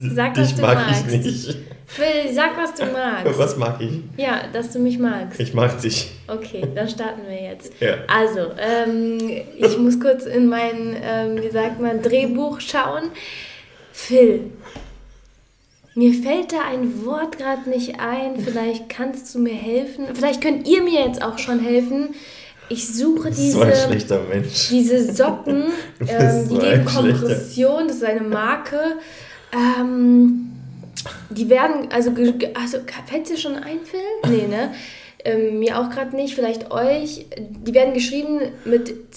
Sag, was Dich du mag magst. ich nicht. Phil, sag, was du magst. Was mag ich? Ja, dass du mich magst. Ich mag dich. Okay, dann starten wir jetzt. Ja. Also, ich muss kurz in mein, wie sagt man, Drehbuch schauen. Phil, mir fällt da ein Wort gerade nicht ein. Vielleicht kannst du mir helfen. Vielleicht könnt ihr mir jetzt auch schon helfen. Ich suche So ein schlechter Mensch. diese Socken, Du bist die so geben ein Kompression, das ist eine Marke. Die werden, also fällt es dir schon ein, Phil? Nee, ne? Mir auch gerade nicht, vielleicht euch. Die werden geschrieben mit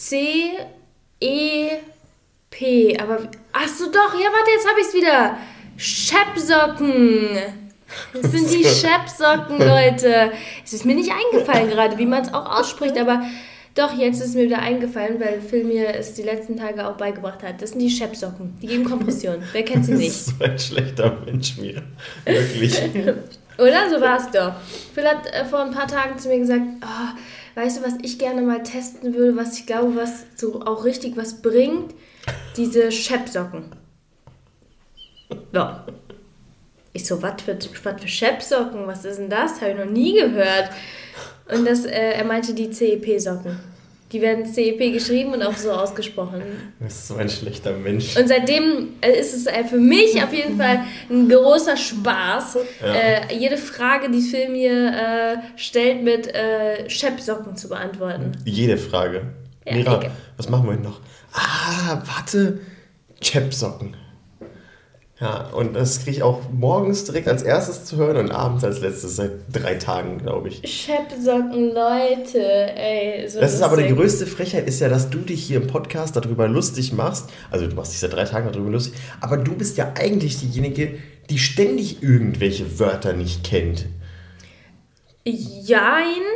C-E-P, aber, ach so doch, ja warte, jetzt habe ich es wieder. Shep-Socken. Das sind die Shep-Socken, Leute. Es ist mir nicht eingefallen gerade, wie man es auch ausspricht, aber doch, jetzt ist mir wieder eingefallen, weil Phil mir es die letzten Tage auch beigebracht hat. Das sind die Shep-Socken. Die geben Kompression. Wer kennt sie Du nicht? bist so ein schlechter Mensch, Mira. Wirklich. Oder? So war es doch. Phil hat vor ein paar Tagen zu mir gesagt, oh, weißt du, was ich gerne mal testen würde, was ich glaube, was so auch richtig was bringt? Diese Shep-Socken. Ja. Ich so, was für Shep-Socken? Was ist denn das? Habe ich noch nie gehört. Und er meinte die CEP-Socken. Die werden CEP geschrieben und auch so ausgesprochen. Du bist so ein schlechter Mensch. Und seitdem ist es für mich auf jeden Fall ein großer Spaß, jede Frage, die Phil mir stellt, mit Shep-Socken zu beantworten. Jede Frage. Ja, Mira, egal. was machen wir denn noch? Warte. Chep-Socken. Ja, und das kriege ich auch morgens direkt als erstes zu hören und abends als letztes seit 3 Tagen, glaube ich. Shep-Socken, Leute, ey. So Das ist aber die lustig. größte Frechheit, ist ja, dass du dich hier im Podcast darüber lustig machst. Also du machst dich seit 3 Tagen darüber lustig. Aber du bist ja eigentlich diejenige, die ständig irgendwelche Wörter nicht kennt. Jein.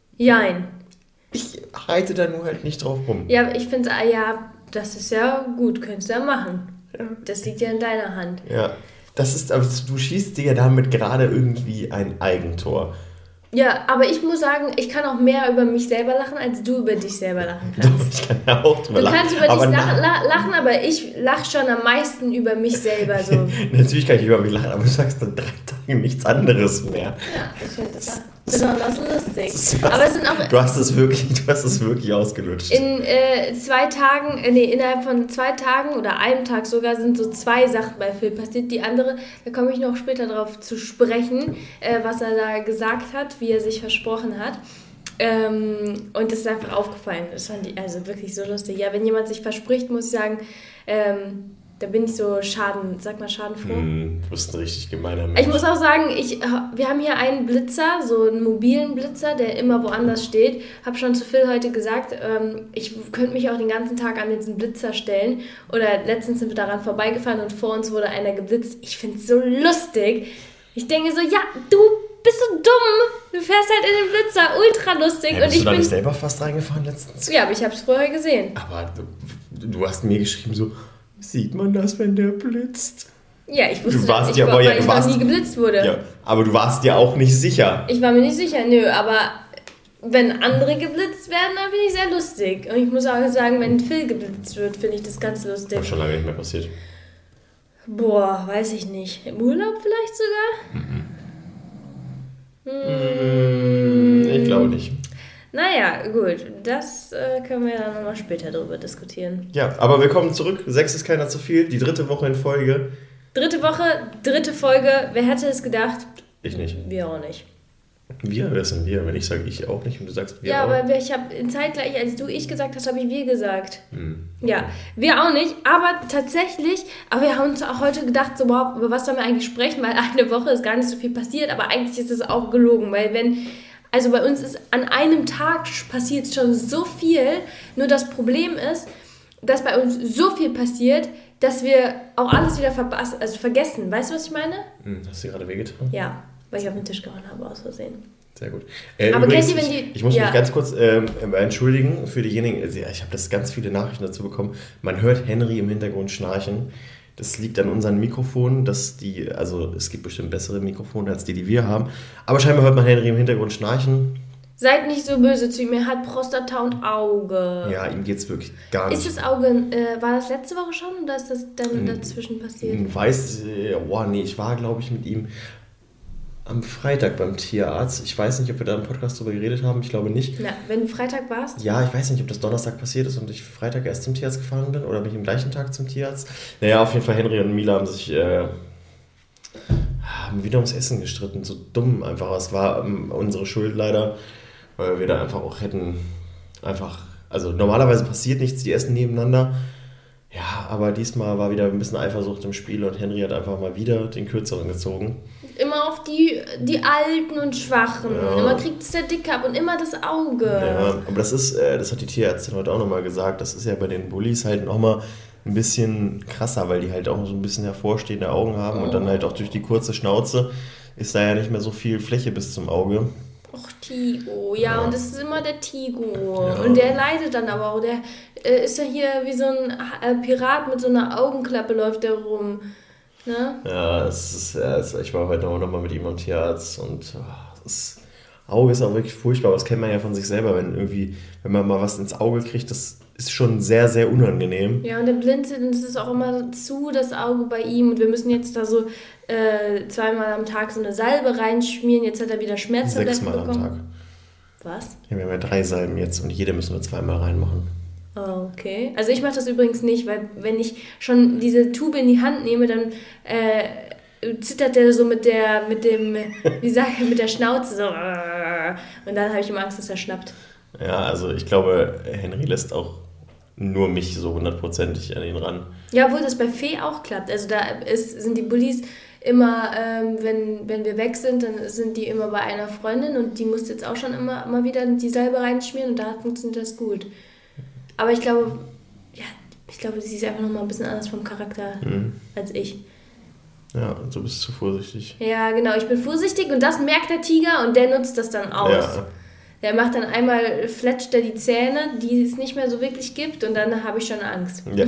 Ich reite da nur halt nicht drauf rum. Ja, ich finde, das ist ja gut, könntest du ja machen. Das liegt ja in deiner Hand. Ja, das ist, aber du schießt dir ja damit gerade irgendwie ein Eigentor. Ja, aber ich muss sagen, ich kann auch mehr über mich selber lachen, als du über dich selber lachen kannst. Ich kann ja auch drüber Du lachen. kannst über dich aber lachen, aber ich lache schon am meisten über mich selber. So. Natürlich kann ich über mich lachen, aber du sagst dann 3 Tage nichts anderes mehr. Ja, ich finde das besonders lustig. Aber es sind auch Du hast es wirklich ausgelutscht. innerhalb von 2 Tagen oder einem Tag sogar sind so 2 Sachen bei Phil passiert. Die andere, da komme ich noch später drauf zu sprechen, was er da gesagt hat, wie er sich versprochen hat. Und das ist einfach aufgefallen. Das fand ich also wirklich so lustig. Ja, wenn jemand sich verspricht, muss ich sagen, da bin ich so schadenfroh. Du bist ein richtig gemeiner Mensch. Ich muss auch sagen, wir haben hier einen Blitzer, so einen mobilen Blitzer, der immer woanders steht. Hab schon zu Phil heute gesagt, ich könnte mich auch den ganzen Tag an diesen Blitzer stellen. Oder letztens sind wir daran vorbeigefahren und vor uns wurde einer geblitzt. Ich finde es so lustig. Ich denke so, ja, du bist so dumm. Du fährst halt in den Blitzer, ultra lustig. Hey, und bist ich du da bin nicht selber fast reingefahren letztens? Ja, aber ich habe es vorher gesehen. Aber du hast mir geschrieben so, sieht man das, wenn der blitzt? Ja, ich wusste Du warst das, ja, aber weil ja, ich noch nie geblitzt wurde. Ja, aber du warst dir auch nicht sicher. Ich war mir nicht sicher, nö, aber wenn andere geblitzt werden, dann bin ich sehr lustig. Und ich muss auch sagen, wenn Phil geblitzt wird, finde ich das ganz lustig. Das ist schon lange nicht mehr passiert. Boah, weiß ich nicht. Im Urlaub vielleicht sogar? Ich glaube nicht. Naja, gut, das können wir dann nochmal später drüber diskutieren. Ja, aber willkommen zurück. 6 ist keiner zu viel. Die 3. Woche in Folge. 3. Woche, 3. Folge. Wer hätte es gedacht? Ich nicht. Wir auch nicht. Wir? Wer sind wir? Wenn ich sage ich auch nicht und du sagst wir Ja, auch. aber ich habe zeitgleich, als du ich gesagt hast, habe ich wir gesagt. Ja, wir auch nicht, aber tatsächlich, aber wir haben uns auch heute gedacht, so, wow, über was sollen wir eigentlich sprechen, weil eine Woche ist gar nicht so viel passiert, aber eigentlich ist es auch gelogen, weil also bei uns ist an einem Tag passiert schon so viel, nur das Problem ist, dass bei uns so viel passiert, dass wir auch alles wieder vergessen. Weißt du, was ich meine? Hast du dir gerade wehgetan? Ja, weil ich auf den Tisch gehauen habe, aus Versehen. Sehr gut. Aber Übrigens, kennt ihr, wenn die... ich muss ja. mich ganz kurz entschuldigen für diejenigen, also, ich habe das ganz viele Nachrichten dazu bekommen, man hört Henry im Hintergrund schnarchen. Das liegt an unseren Mikrofonen, also es gibt bestimmt bessere Mikrofone als die wir haben. Aber scheinbar hört man Henry im Hintergrund schnarchen. Seid nicht so böse zu ihm, er hat Prostata und Auge. Ja, ihm geht's wirklich gar nicht. Ist das Auge, war das letzte Woche schon oder ist das dann dazwischen passiert? Ich war, glaube ich, mit ihm am Freitag beim Tierarzt. Ich weiß nicht, ob wir da im Podcast drüber geredet haben, ich glaube nicht. Na, wenn du Freitag warst? Ja, ich weiß nicht, ob das Donnerstag passiert ist und ich Freitag erst zum Tierarzt gefahren bin oder bin ich am gleichen Tag zum Tierarzt. Naja, auf jeden Fall, Henry und Mila haben sich haben wieder ums Essen gestritten, so dumm einfach. Es war unsere Schuld leider, weil wir da einfach auch hätten also normalerweise passiert nichts, die essen nebeneinander. Ja, aber diesmal war wieder ein bisschen Eifersucht im Spiel und Henry hat einfach mal wieder den Kürzeren gezogen. Immer auf die Alten und Schwachen. Ja. Immer kriegt es der Dicke ab und immer das Auge. Ja, aber das hat die Tierärztin heute auch nochmal gesagt, das ist ja bei den Bullies halt nochmal ein bisschen krasser, weil die halt auch so ein bisschen hervorstehende Augen haben und dann halt auch durch die kurze Schnauze ist da ja nicht mehr so viel Fläche bis zum Auge. Och, Tigo, ja, und das ist immer der Tigo. Ja. Und der leidet dann aber auch. Der ist ja hier wie so ein Pirat mit so einer Augenklappe, läuft der rum. Ne? Ja, ich war heute noch mal mit ihm am Tierarzt und das Auge ist auch wirklich furchtbar, aber das kennt man ja von sich selber, wenn man mal was ins Auge kriegt, das ist schon sehr, sehr unangenehm. Ja, und der Blinzelt, das ist auch immer zu, das Auge bei ihm. Und wir müssen jetzt da so 2-mal am Tag so eine Salbe reinschmieren. Jetzt hat er wieder Schmerztabletten bekommen. 6-mal am Tag. Was? Ja, wir haben ja 3 Salben jetzt und jede müssen wir 2-mal reinmachen. Oh, okay. Also ich mache das übrigens nicht, weil wenn ich schon diese Tube in die Hand nehme, dann zittert der so mit der Schnauze so. Und dann habe ich immer Angst, dass er schnappt. Ja, also ich glaube, Henry lässt auch nur mich so 100%ig an ihn ran. Ja, obwohl das bei Fee auch klappt. Also da sind die Bullies immer, wenn wir weg sind, dann sind die immer bei einer Freundin und die muss jetzt auch schon immer wieder die Salbe reinschmieren und da funktioniert das gut. Aber ich glaube, sie ist einfach nochmal ein bisschen anders vom Charakter als ich. Ja, und du bist zu vorsichtig. Ja, genau, ich bin vorsichtig und das merkt der Tiger und der nutzt das dann aus. Ja. Der macht dann einmal, fletscht er die Zähne, die es nicht mehr so wirklich gibt und dann habe ich schon Angst. Ja.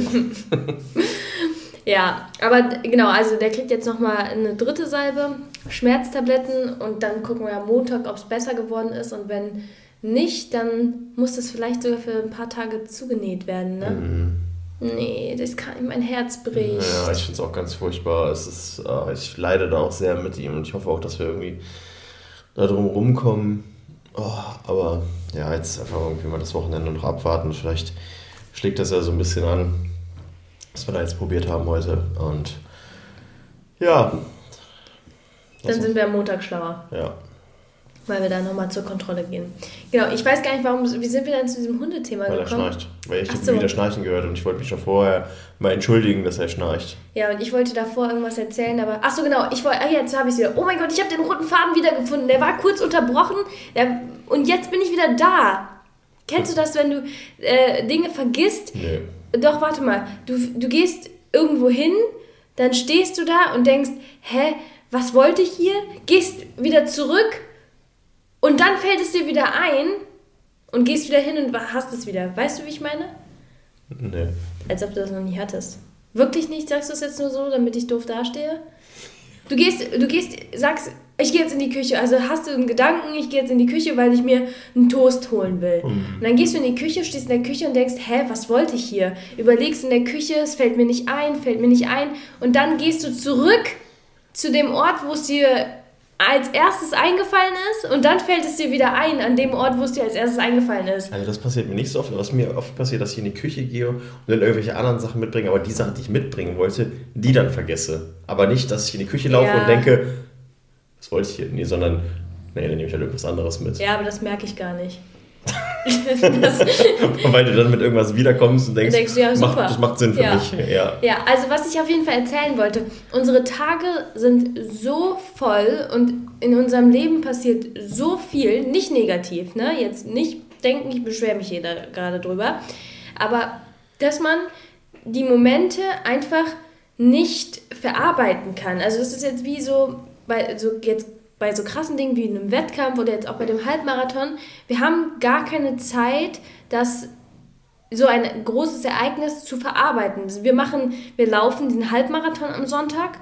Ja, aber genau, also der kriegt jetzt nochmal eine 3. Salbe, Schmerztabletten und dann gucken wir am Montag, ob es besser geworden ist und wenn nicht, dann muss das vielleicht sogar für ein paar Tage zugenäht werden, ne? Nee, mein Herz bricht. Ja, ich finde es auch ganz furchtbar. Ich leide da auch sehr mit ihm und ich hoffe auch, dass wir irgendwie da drum rumkommen. Aber ja, jetzt einfach irgendwie mal das Wochenende noch abwarten. Vielleicht schlägt das ja so ein bisschen an, was wir da jetzt probiert haben heute. Und ja. Dann sind wir am Montag schlauer. Ja. Weil wir da nochmal zur Kontrolle gehen. Genau, ich weiß gar nicht, wie sind wir dann zu diesem Hundethema gekommen? Weil er schnarcht. Weil ich habe wieder Schnarchen gehört und ich wollte mich schon vorher mal entschuldigen, dass er schnarcht. Ja, und ich wollte davor irgendwas erzählen, aber... Achso, genau, jetzt habe ich es wieder. Oh mein Gott, ich habe den roten Faden wiedergefunden. Der war kurz unterbrochen und jetzt bin ich wieder da. Kennst du das, wenn du Dinge vergisst? Nee. Doch, warte mal. Du gehst irgendwo hin, dann stehst du da und denkst, was wollte ich hier? Gehst wieder zurück und dann fällt es dir wieder ein und gehst wieder hin und hast es wieder. Weißt du, wie ich meine? Nee. Als ob du das noch nie hattest. Wirklich nicht? Sagst du es jetzt nur so, damit ich doof dastehe? Du gehst, sagst, ich gehe jetzt in die Küche. Also hast du einen Gedanken, ich gehe jetzt in die Küche, weil ich mir einen Toast holen will. Und dann gehst du in die Küche, stehst in der Küche und denkst, was wollte ich hier? Überlegst in der Küche, es fällt mir nicht ein. Und dann gehst du zurück zu dem Ort, wo es dir als erstes eingefallen ist und dann fällt es dir wieder ein an dem Ort, wo es dir als erstes eingefallen ist. Also das passiert mir nicht so oft. Was mir oft passiert, dass ich in die Küche gehe und dann irgendwelche anderen Sachen mitbringe, aber die Sachen, die ich mitbringen wollte, die dann vergesse. Aber nicht, dass ich in die Küche laufe und denke, was wollte ich hier? Nee, sondern, dann nehme ich halt irgendwas anderes mit. Ja, aber das merke ich gar nicht. Weil du dann mit irgendwas wiederkommst und denkst ja, super. Das macht Sinn für mich. Ja, also was ich auf jeden Fall erzählen wollte, unsere Tage sind so voll und in unserem Leben passiert so viel, nicht negativ, ne? Jetzt nicht denken, ich beschwere mich hier gerade drüber, aber dass man die Momente einfach nicht verarbeiten kann. Also es ist jetzt wie so, bei so krassen Dingen wie einem Wettkampf oder jetzt auch bei dem Halbmarathon, wir haben gar keine Zeit, so ein großes Ereignis zu verarbeiten. Wir laufen diesen Halbmarathon am Sonntag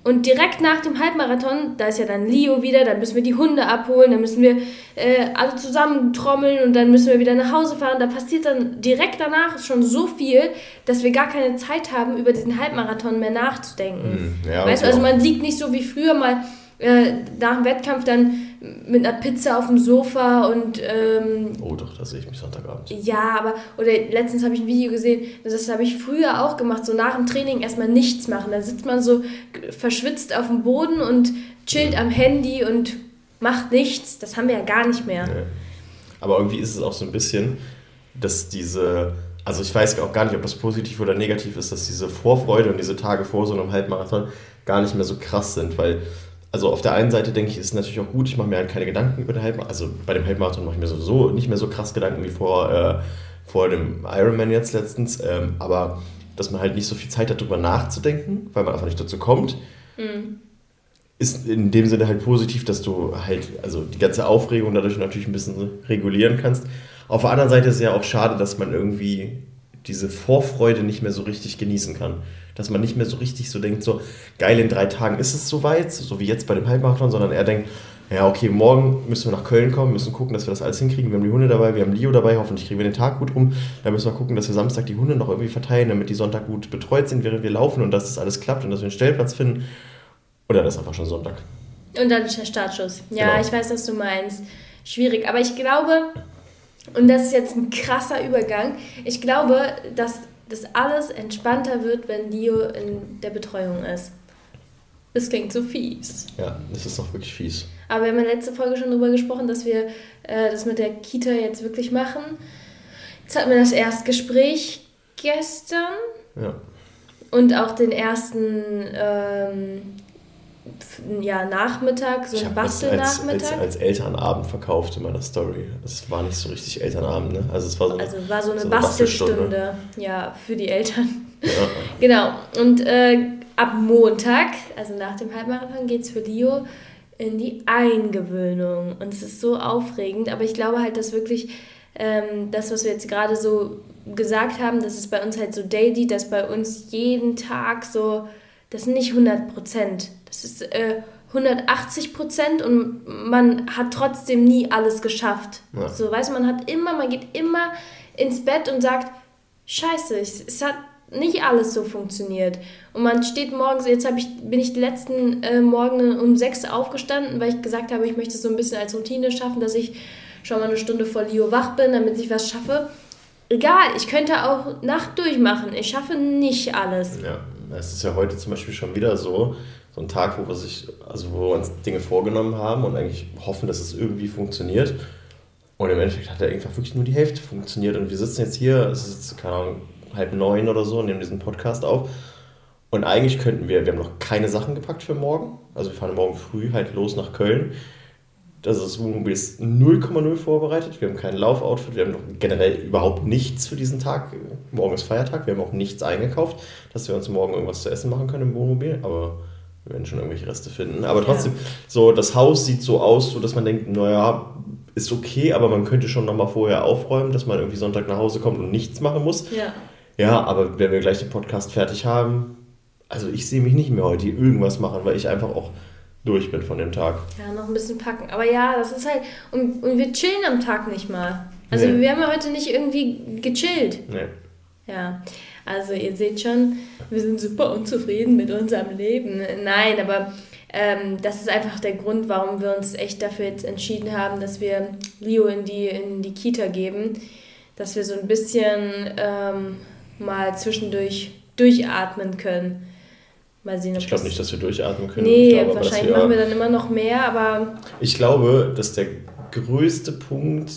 Und direkt nach dem Halbmarathon, da ist ja dann Leo wieder, dann müssen wir die Hunde abholen, dann müssen wir alle zusammen trommeln und dann müssen wir wieder nach Hause fahren. Da passiert dann direkt danach schon so viel, dass wir gar keine Zeit haben, über diesen Halbmarathon mehr nachzudenken. Ja, weißt du, also man liegt nicht so wie früher mal nach dem Wettkampf dann mit einer Pizza auf dem Sofa und... oh doch, da sehe ich mich Sonntagabend. Ja, aber... Oder letztens habe ich ein Video gesehen, das habe ich früher auch gemacht, so nach dem Training erstmal nichts machen. Da sitzt man so verschwitzt auf dem Boden und chillt am Handy und macht nichts. Das haben wir ja gar nicht mehr. Nee. Aber irgendwie ist es auch so ein bisschen, dass diese... Also ich weiß auch gar nicht, ob das positiv oder negativ ist, dass diese Vorfreude und diese Tage vor so einem Halbmarathon gar nicht mehr so krass sind, weil... Also auf der einen Seite denke ich, ist es natürlich auch gut, ich mache mir halt keine Gedanken über den Halbmarathon. Also bei dem Halbmarathon mache ich mir sowieso nicht mehr so krass Gedanken wie vor dem Ironman jetzt letztens. Aber dass man halt nicht so viel Zeit hat, darüber nachzudenken, weil man einfach nicht dazu kommt, ist in dem Sinne halt positiv, dass du halt also die ganze Aufregung dadurch natürlich ein bisschen regulieren kannst. Auf der anderen Seite ist es ja auch schade, dass man irgendwie diese Vorfreude nicht mehr so richtig genießen kann. Dass man nicht mehr so richtig so denkt, so geil, in 3 Tagen ist es soweit, so wie jetzt bei dem Halbmarathon, sondern er denkt, ja okay, morgen müssen wir nach Köln kommen, müssen gucken, dass wir das alles hinkriegen, wir haben die Hunde dabei, wir haben Leo dabei, hoffentlich kriegen wir den Tag gut rum, dann müssen wir gucken, dass wir Samstag die Hunde noch irgendwie verteilen, damit die Sonntag gut betreut sind, während wir laufen und dass das alles klappt und dass wir einen Stellplatz finden. Oder das ist einfach schon Sonntag. Und dann ist der Startschuss. Ja, genau. Ich weiß, was du meinst. Schwierig, aber ich glaube, und das ist jetzt ein krasser Übergang, ich glaube, dass das alles entspannter wird, wenn Leo in der Betreuung ist. Das klingt so fies. Ja, das ist doch wirklich fies. Aber wir haben in der letzten Folge schon darüber gesprochen, dass wir das mit der Kita jetzt wirklich machen. Jetzt hatten wir das Erstgespräch gestern. Ja. Und auch den ersten Nachmittag, so ein Bastelnachmittag. Als Elternabend verkauft in meiner Story. Es war nicht so richtig Elternabend, ne? Also es war so eine Bastelstunde. Ja, für die Eltern. Ja. Genau. Und ab Montag, also nach dem Halbmarathon, geht es für Leo in die Eingewöhnung. Und es ist so aufregend, aber ich glaube halt, dass wirklich das, was wir jetzt gerade so gesagt haben, das ist bei uns halt so daily, dass bei uns jeden Tag so, das sind nicht 100%, das ist 180% und man hat trotzdem nie alles geschafft. Ja. So, weißt du, man geht immer ins Bett und sagt, scheiße, es hat nicht alles so funktioniert. Und man steht morgens, jetzt bin ich die letzten Morgen um 6 aufgestanden, weil ich gesagt habe, ich möchte es so ein bisschen als Routine schaffen, dass ich schon mal eine Stunde vor Leo wach bin, damit ich was schaffe. Egal, ich könnte auch Nacht durchmachen. Ich schaffe nicht alles. Ja, es ist ja heute zum Beispiel schon wieder so ein Tag, wo wir uns Dinge vorgenommen haben und eigentlich hoffen, dass es irgendwie funktioniert. Und im Endeffekt hat einfach wirklich nur die Hälfte funktioniert. Und wir sitzen jetzt hier, es ist jetzt, keine Ahnung, 8:30 oder so, und nehmen diesen Podcast auf. Und eigentlich könnten wir haben noch keine Sachen gepackt für morgen. Also wir fahren morgen früh halt los nach Köln. Das Wohnmobil ist 0,0 vorbereitet. Wir haben kein Laufoutfit. Wir haben noch generell überhaupt nichts für diesen Tag. Morgen ist Feiertag. Wir haben auch nichts eingekauft, dass wir uns morgen irgendwas zu essen machen können im Wohnmobil. Aber wir werden schon irgendwelche Reste finden. Aber trotzdem, so das Haus sieht so aus, so dass man denkt, naja, ist okay, aber man könnte schon nochmal vorher aufräumen, dass man irgendwie Sonntag nach Hause kommt und nichts machen muss. Ja. Ja, aber wenn wir gleich den Podcast fertig haben, also ich sehe mich nicht mehr heute irgendwas machen, weil ich einfach auch durch bin von dem Tag. Ja, noch ein bisschen packen. Aber ja, das ist halt... Und wir chillen am Tag nicht mal. Also wir haben ja heute nicht irgendwie gechillt. Nee. Ja, also ihr seht schon, wir sind super unzufrieden mit unserem Leben. Nein, aber das ist einfach der Grund, warum wir uns echt dafür jetzt entschieden haben, dass wir Leo in die Kita geben. Dass wir so ein bisschen mal zwischendurch durchatmen können. Mal sehen, ich glaube nicht, dass wir durchatmen können. Nee, wahrscheinlich machen wir dann immer noch mehr, aber... Ich glaube, dass der größte Punkt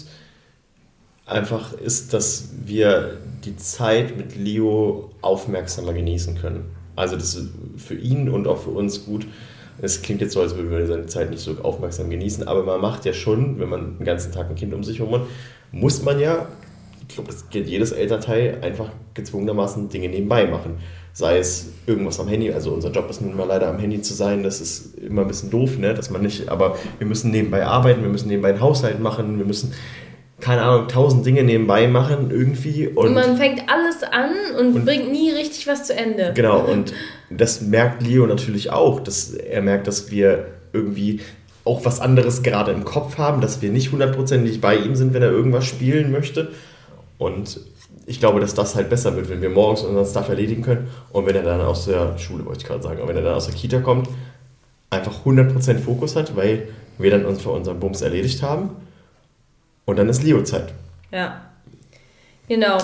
einfach ist, dass wir die Zeit mit Leo aufmerksamer genießen können. Also das ist für ihn und auch für uns gut. Es klingt jetzt so, als würden wir seine Zeit nicht so aufmerksam genießen, aber man macht ja schon, wenn man den ganzen Tag ein Kind um sich herum hat, muss man ja, ich glaube, das gilt jedes Elternteil, einfach gezwungenermaßen Dinge nebenbei machen. Sei es irgendwas am Handy, also unser Job ist nun mal leider am Handy zu sein, das ist immer ein bisschen doof, ne? Dass man nicht, aber wir müssen nebenbei arbeiten, wir müssen nebenbei einen Haushalt machen, wir müssen, keine Ahnung, 1000 Dinge nebenbei machen irgendwie. Und man fängt alles es an und bringt nie richtig was zu Ende. Genau, und das merkt Leo natürlich auch. Er merkt, dass wir irgendwie auch was anderes gerade im Kopf haben, dass wir nicht 100% bei ihm sind, wenn er irgendwas spielen möchte. Und ich glaube, dass das halt besser wird, wenn wir morgens unseren Stuff erledigen können und wenn er dann aus der Schule, wollte ich gerade sagen, aber wenn er dann aus der Kita kommt, einfach 100% Fokus hat, weil wir dann uns für unseren Bums erledigt haben und dann ist Leo-Zeit. Ja, genau.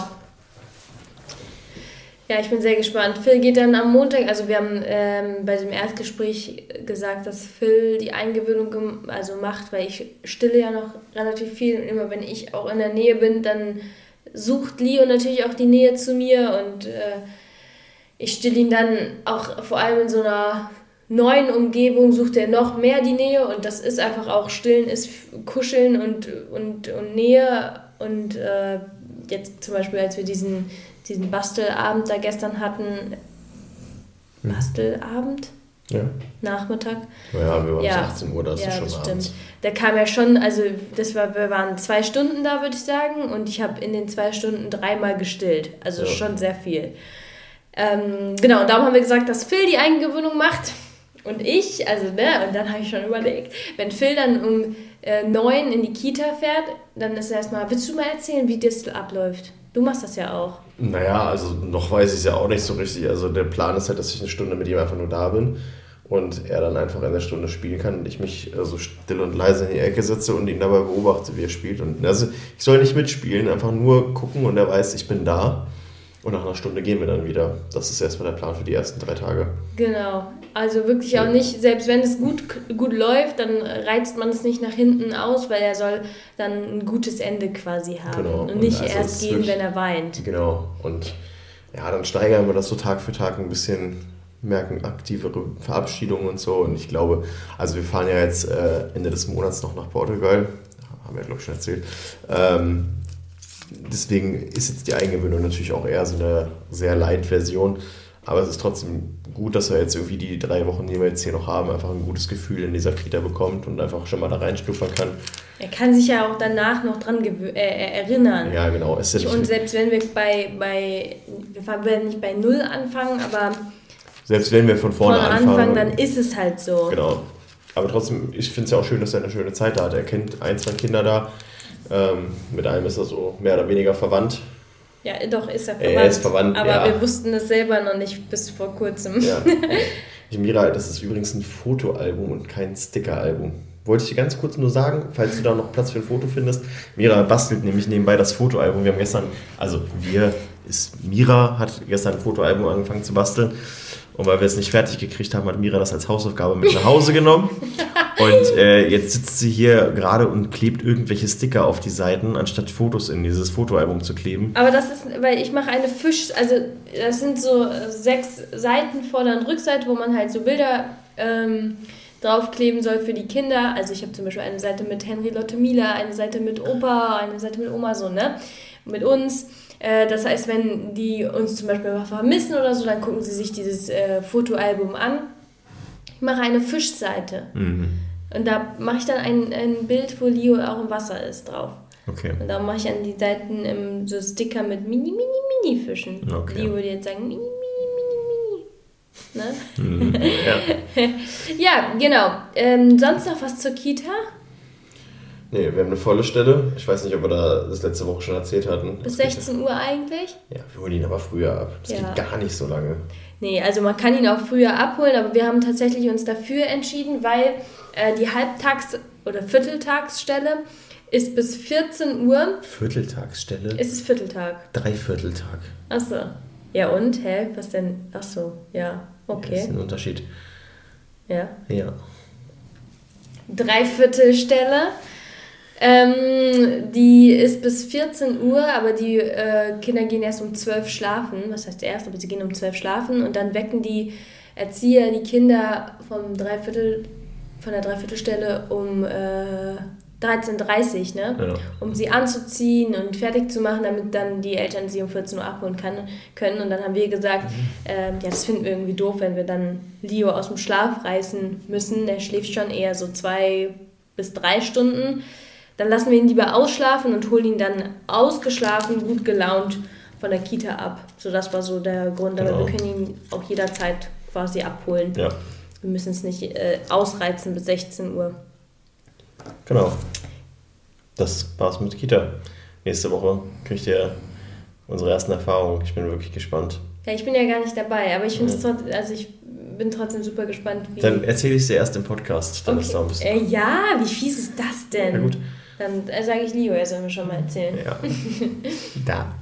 Ja, ich bin sehr gespannt. Phil geht dann am Montag, also wir haben bei dem Erstgespräch gesagt, dass Phil die Eingewöhnung macht, weil ich stille ja noch relativ viel und immer wenn ich auch in der Nähe bin, dann sucht Leo natürlich auch die Nähe zu mir und ich stille ihn dann auch vor allem in so einer neuen Umgebung, sucht er noch mehr die Nähe und das ist einfach auch Stillen, ist Kuscheln und Nähe und jetzt zum Beispiel, als wir diesen Bastelabend da gestern hatten, Bastelabend? Ja. Nachmittag. Ja, wir waren bis 18 Uhr, das ist schon stimmt. abends. Da kam ja schon, also wir waren 2 Stunden da, würde ich sagen, und ich habe in den 2 Stunden 3-mal gestillt. Also schon sehr viel. Genau, und darum haben wir gesagt, dass Phil die Eingewöhnung macht und ich, und dann habe ich schon überlegt, wenn Phil dann um 9 in die Kita fährt, dann ist erstmal, willst du mal erzählen, wie das abläuft? Du machst das ja auch. Naja, also noch weiß ich es ja auch nicht so richtig. Also der Plan ist halt, dass ich eine Stunde mit ihm einfach nur da bin und er dann einfach in der Stunde spielen kann und ich mich so still und leise in die Ecke setze und ihn dabei beobachte, wie er spielt. Und also ich soll nicht mitspielen, einfach nur gucken und er weiß, ich bin da. Und nach einer Stunde gehen wir dann wieder. Das ist erstmal der Plan für die ersten 3 Tage. Genau. Also wirklich auch nicht, selbst wenn es gut läuft, dann reizt man es nicht nach hinten aus, weil er soll dann ein gutes Ende quasi haben. Genau. Und nicht also erst gehen, wenn er weint. Genau. Und ja, dann steigern wir das so Tag für Tag ein bisschen, merken aktivere Verabschiedungen und so. Und ich glaube, also wir fahren ja jetzt Ende des Monats noch nach Portugal. Haben wir, glaube ich, schon erzählt. Deswegen ist jetzt die Eingewöhnung natürlich auch eher so eine sehr Light-Version. Aber es ist trotzdem gut, dass er jetzt irgendwie die 3 Wochen, die wir jetzt hier noch haben, einfach ein gutes Gefühl in dieser Kita bekommt und einfach schon mal da reinschnuppern kann. Er kann sich ja auch danach noch dran erinnern. Ja, genau. Und selbst wenn wir wir werden nicht bei 0 anfangen, aber selbst wenn wir von vorne anfangen, dann ist es halt so. Genau. Aber trotzdem, ich finde es ja auch schön, dass er eine schöne Zeit da hat. Er kennt 1, 2 Kinder da. Mit einem ist er so mehr oder weniger verwandt. Ja, doch, ist er verwandt. Er ist verwandt, aber wir wussten das selber noch nicht bis vor kurzem. Ja. Mira, das ist übrigens ein Fotoalbum und kein Stickeralbum. Wollte ich dir ganz kurz nur sagen, falls du da noch Platz für ein Foto findest. Mira bastelt nämlich nebenbei das Fotoalbum. Wir haben gestern, Mira hat gestern ein Fotoalbum angefangen zu basteln. Und weil wir es nicht fertig gekriegt haben, hat Mira das als Hausaufgabe mit nach Hause genommen. Und jetzt sitzt sie hier gerade und klebt irgendwelche Sticker auf die Seiten, anstatt Fotos in dieses Fotoalbum zu kleben. Aber das ist, weil ich mache eine das sind so 6 Seiten, Vorder- und Rückseite, wo man halt so Bilder draufkleben soll für die Kinder. Also ich habe zum Beispiel eine Seite mit Henry Lotte Mila, eine Seite mit Opa, eine Seite mit Oma, so, ne? Mit uns. Das heißt, wenn die uns zum Beispiel mal vermissen oder so, dann gucken sie sich dieses Fotoalbum an. Ich mache eine Fischseite. Mhm. Und da mache ich dann ein Bild, wo Leo auch im Wasser ist, drauf. Okay. Und da mache ich an die Seiten so Sticker mit Mini-Fischen. Okay. Leo würde jetzt sagen, Mini. Ne? Mhm. Ja. Ja, genau. Sonst noch was zur Kita? Nee, wir haben eine volle Stelle. Ich weiß nicht, ob wir das letzte Woche schon erzählt hatten. Bis 16 Uhr eigentlich? Ja, wir holen ihn aber früher ab. Das geht gar nicht so lange. Nee, also man kann ihn auch früher abholen, aber wir haben tatsächlich uns dafür entschieden, weil die Halbtags- oder Vierteltagsstelle ist bis 14 Uhr. Vierteltagsstelle? Es ist Vierteltag. Dreivierteltag. Achso. Ja und? Hä? Was denn? Achso, ja. Okay. Das ist ein Unterschied. Ja? Ja. Dreiviertelstelle. Die ist bis 14 Uhr, aber die Kinder gehen erst um 12 schlafen. Was heißt erst? Aber sie gehen um 12 schlafen und dann wecken die Erzieher die Kinder von der Dreiviertelstelle um 13:30 Uhr, ne? Ja. Um sie anzuziehen und fertig zu machen, damit dann die Eltern sie um 14 Uhr abholen können. Und dann haben wir gesagt, das finden wir irgendwie doof, wenn wir dann Leo aus dem Schlaf reißen müssen. Der schläft schon eher so 2 bis 3 Stunden. Dann lassen wir ihn lieber ausschlafen und holen ihn dann ausgeschlafen, gut gelaunt von der Kita ab. So, das war so der Grund, aber wir können ihn auch jederzeit quasi abholen. Ja. Wir müssen es nicht ausreizen bis 16 Uhr. Genau. Das war's mit Kita. Nächste Woche kriegt ihr unsere ersten Erfahrungen. Ich bin wirklich gespannt. Ja, ich bin ja gar nicht dabei, aber ich finde es trotzdem, also ich bin trotzdem super gespannt, wie... Dann erzähle ich es dir erst im Podcast. Dann ist da ein bisschen... ja, wie fies ist das denn? Na gut. Dann sage ich Leo, er soll mir schon mal erzählen. Ja. Da.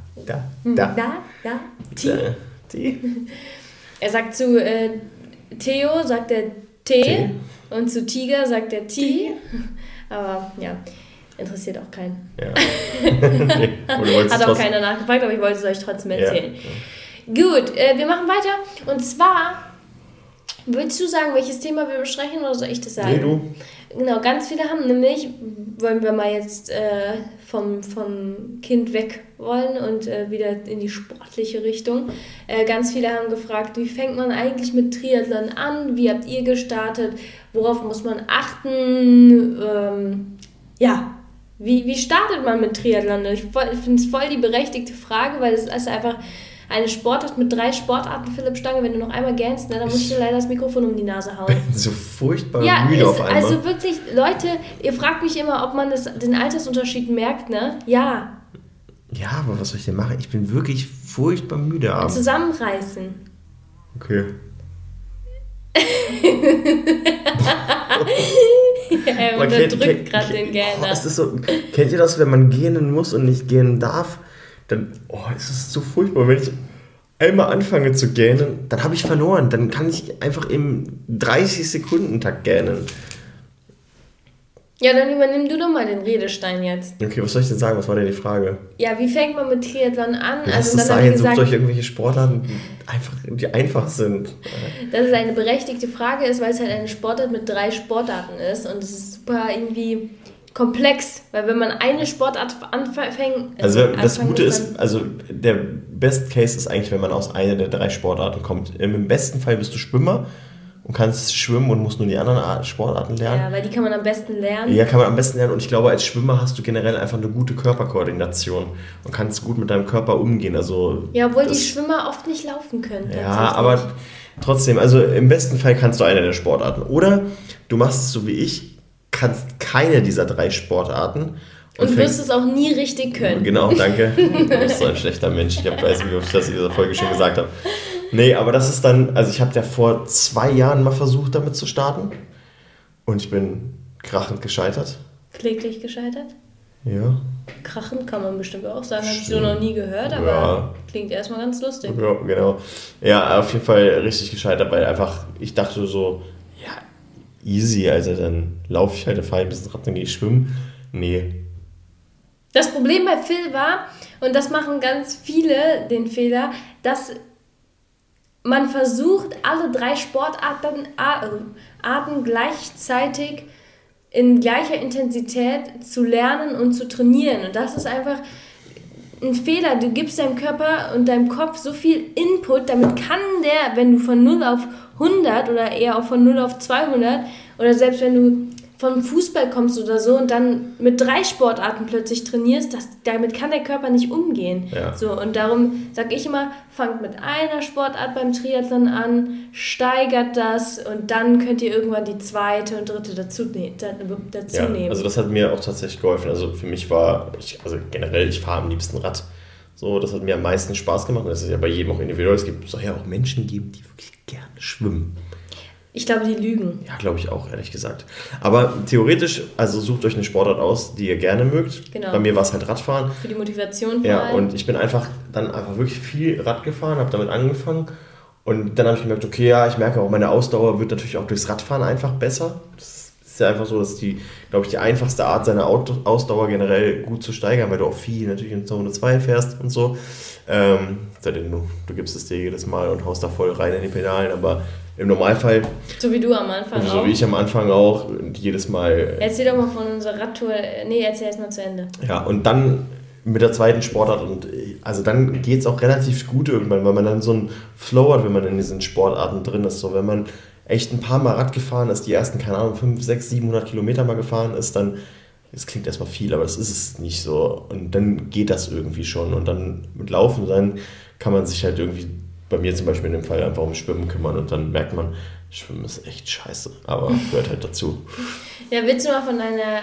T. Er sagt zu Theo, sagt er T. Und zu Tiger sagt er T. Aber ja, interessiert auch keinen. Ja. Nee. Hat auch keiner nachgefragt, aber ich wollte es euch trotzdem erzählen. Ja. Gut, wir machen weiter. Und zwar, willst du sagen, welches Thema wir besprechen oder soll ich das sagen? Nee, du. Genau, ganz viele haben nämlich, wollen wir mal jetzt vom Kind weg wollen und wieder in die sportliche Richtung. Ganz viele haben gefragt, wie fängt man eigentlich mit Triathlon an? Wie habt ihr gestartet? Worauf muss man achten? Wie startet man mit Triathlon? Ich finde es voll die berechtigte Frage, weil es ist einfach eine Sportart mit 3 Sportarten, Philipp Stange. Wenn du noch einmal gähnst, dann musst du leider das Mikrofon um die Nase hauen. Ich bin so furchtbar müde auf einmal. Also wirklich, Leute, ihr fragt mich immer, ob man den Altersunterschied merkt, ne? Ja. Ja, aber was soll ich denn machen? Ich bin wirklich furchtbar müde abends. Zusammenreißen. Okay. Er unterdrückt gerade den Gähner. Ist das so, kennt ihr das, wenn man gähnen muss und nicht gähnen darf? Dann ist es so furchtbar. Wenn ich einmal anfange zu gähnen, dann habe ich verloren. Dann kann ich einfach im 30-Sekunden-Takt gähnen. Ja, dann übernimm du doch mal den Redestein jetzt. Okay, was soll ich denn sagen? Was war denn die Frage? Ja, wie fängt man mit Triathlon an? Lass es sein, sucht euch irgendwelche Sportarten, die einfach sind. Dass es eine berechtigte Frage ist, weil es halt eine Sportart mit 3 Sportarten ist. Und es ist super irgendwie komplex, weil wenn man eine Sportart anfängt... Also das Gute ist, also der Best Case ist eigentlich, wenn man aus einer der 3 Sportarten kommt. Im besten Fall bist du Schwimmer und kannst schwimmen und musst nur die anderen Sportarten lernen. Ja, weil die kann man am besten lernen. Ja, kann man am besten lernen und ich glaube, als Schwimmer hast du generell einfach eine gute Körperkoordination und kannst gut mit deinem Körper umgehen. Also ja, obwohl die Schwimmer oft nicht laufen können. Ja, aber trotzdem, also im besten Fall kannst du eine der Sportarten. Oder du machst es so wie ich, kannst keine dieser 3 Sportarten. Und wirst es auch nie richtig können. Genau, danke. Du bist so ein schlechter Mensch. Ich weiß nicht, ob ich das in dieser Folge schon gesagt habe. Nee, aber das ist dann, also ich habe ja vor 2 Jahren mal versucht, damit zu starten. Und ich bin krachend gescheitert. Kläglich gescheitert? Ja. Krachend kann man bestimmt auch sagen, habe ich so noch nie gehört, aber klingt erstmal ganz lustig. Ja, genau. Ja, auf jeden Fall richtig gescheitert, weil einfach, ich dachte so, ja, easy, also dann laufe ich halt, dann fahre ich ein bisschen Rad, dann gehe ich schwimmen. Nee. Das Problem bei Phil war, und das machen ganz viele den Fehler, dass man versucht, alle 3 Sportarten gleichzeitig in gleicher Intensität zu lernen und zu trainieren. Und das ist einfach ein Fehler. Du gibst deinem Körper und deinem Kopf so viel Input, damit kann der, wenn du von 0 auf 100 oder eher auch von 0 auf 200 oder selbst wenn du vom Fußball kommst oder so und dann mit 3 Sportarten plötzlich trainierst, damit kann der Körper nicht umgehen. Ja. So, und darum sage ich immer, fangt mit einer Sportart beim Triathlon an, steigert das und dann könnt ihr irgendwann die 2. und 3. dazu nehmen. Also das hat mir auch tatsächlich geholfen. Also für mich war, ich fahre am liebsten Rad. So, das hat mir am meisten Spaß gemacht. Und das ist ja bei jedem auch individuell. Es soll ja auch Menschen geben, die wirklich gerne schwimmen. Ich glaube, die lügen. Ja, glaube ich auch, ehrlich gesagt. Aber theoretisch, also sucht euch eine Sportart aus, die ihr gerne mögt. Genau. Bei mir war es halt Radfahren. Für die Motivation vor allem. Und ich bin einfach wirklich viel Rad gefahren, habe damit angefangen. Und dann habe ich gemerkt, okay, ja, ich merke auch, meine Ausdauer wird natürlich auch durchs Radfahren einfach besser. Das ist ja einfach so, dass die einfachste Art, seine Ausdauer generell gut zu steigern, weil du auch viel natürlich in Zone 2 fährst und so. Seitdem du gibst es dir jedes Mal und haust da voll rein in die Pedalen, aber im Normalfall... So wie du am Anfang auch. So wie ich am Anfang auch und jedes Mal... Erzähl doch mal von unserer Radtour. Nee, erzähl erst mal zu Ende. Ja, und dann mit der 2. Sportart und also dann geht es auch relativ gut irgendwann, weil man dann so einen Flow hat, wenn man in diesen Sportarten drin ist. So, wenn man echt ein paar Mal Rad gefahren ist, die ersten, keine Ahnung, 500, 600, 700 Kilometer mal gefahren ist, dann es klingt erstmal viel, aber das ist es nicht so. Und dann geht das irgendwie schon. Und dann mit Laufen, dann kann man sich halt irgendwie, bei mir zum Beispiel in dem Fall, einfach um Schwimmen kümmern. Und dann merkt man, Schwimmen ist echt scheiße, aber gehört halt dazu. Ja, willst du mal von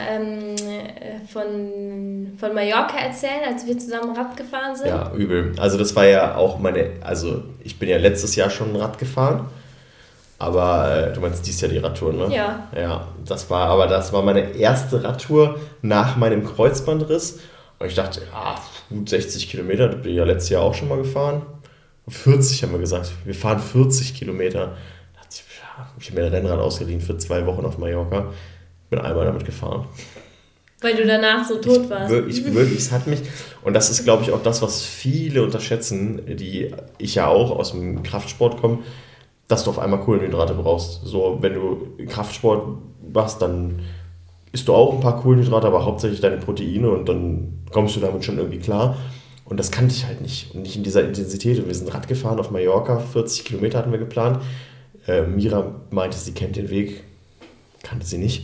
von Mallorca erzählen, als wir zusammen Rad gefahren sind? Ja, übel. Also das war ja auch also ich bin ja letztes Jahr schon Rad gefahren, aber du meinst dieses Jahr die Radtour, ne? Ja. Ja, das war meine erste Radtour nach meinem Kreuzbandriss und ich dachte, gut 60 Kilometer, das bin ich ja letztes Jahr auch schon mal gefahren. 40 haben wir gesagt, wir fahren 40 Kilometer. Ich habe mir ein Rennrad ausgeliehen für 2 Wochen auf Mallorca. Bin einmal damit gefahren. Weil du danach so tot warst. Es hat mich, und das ist, glaube ich, auch das, was viele unterschätzen, die ich ja auch aus dem Kraftsport komme, dass du auf einmal Kohlenhydrate brauchst. So, wenn du Kraftsport machst, dann isst du auch ein paar Kohlenhydrate, aber hauptsächlich deine Proteine und dann kommst du damit schon irgendwie klar. Und das kannte ich halt nicht. Und nicht in dieser Intensität. Und wir sind Rad gefahren auf Mallorca, 40 Kilometer hatten wir geplant. Mira meinte, sie kennt den Weg, kannte sie nicht.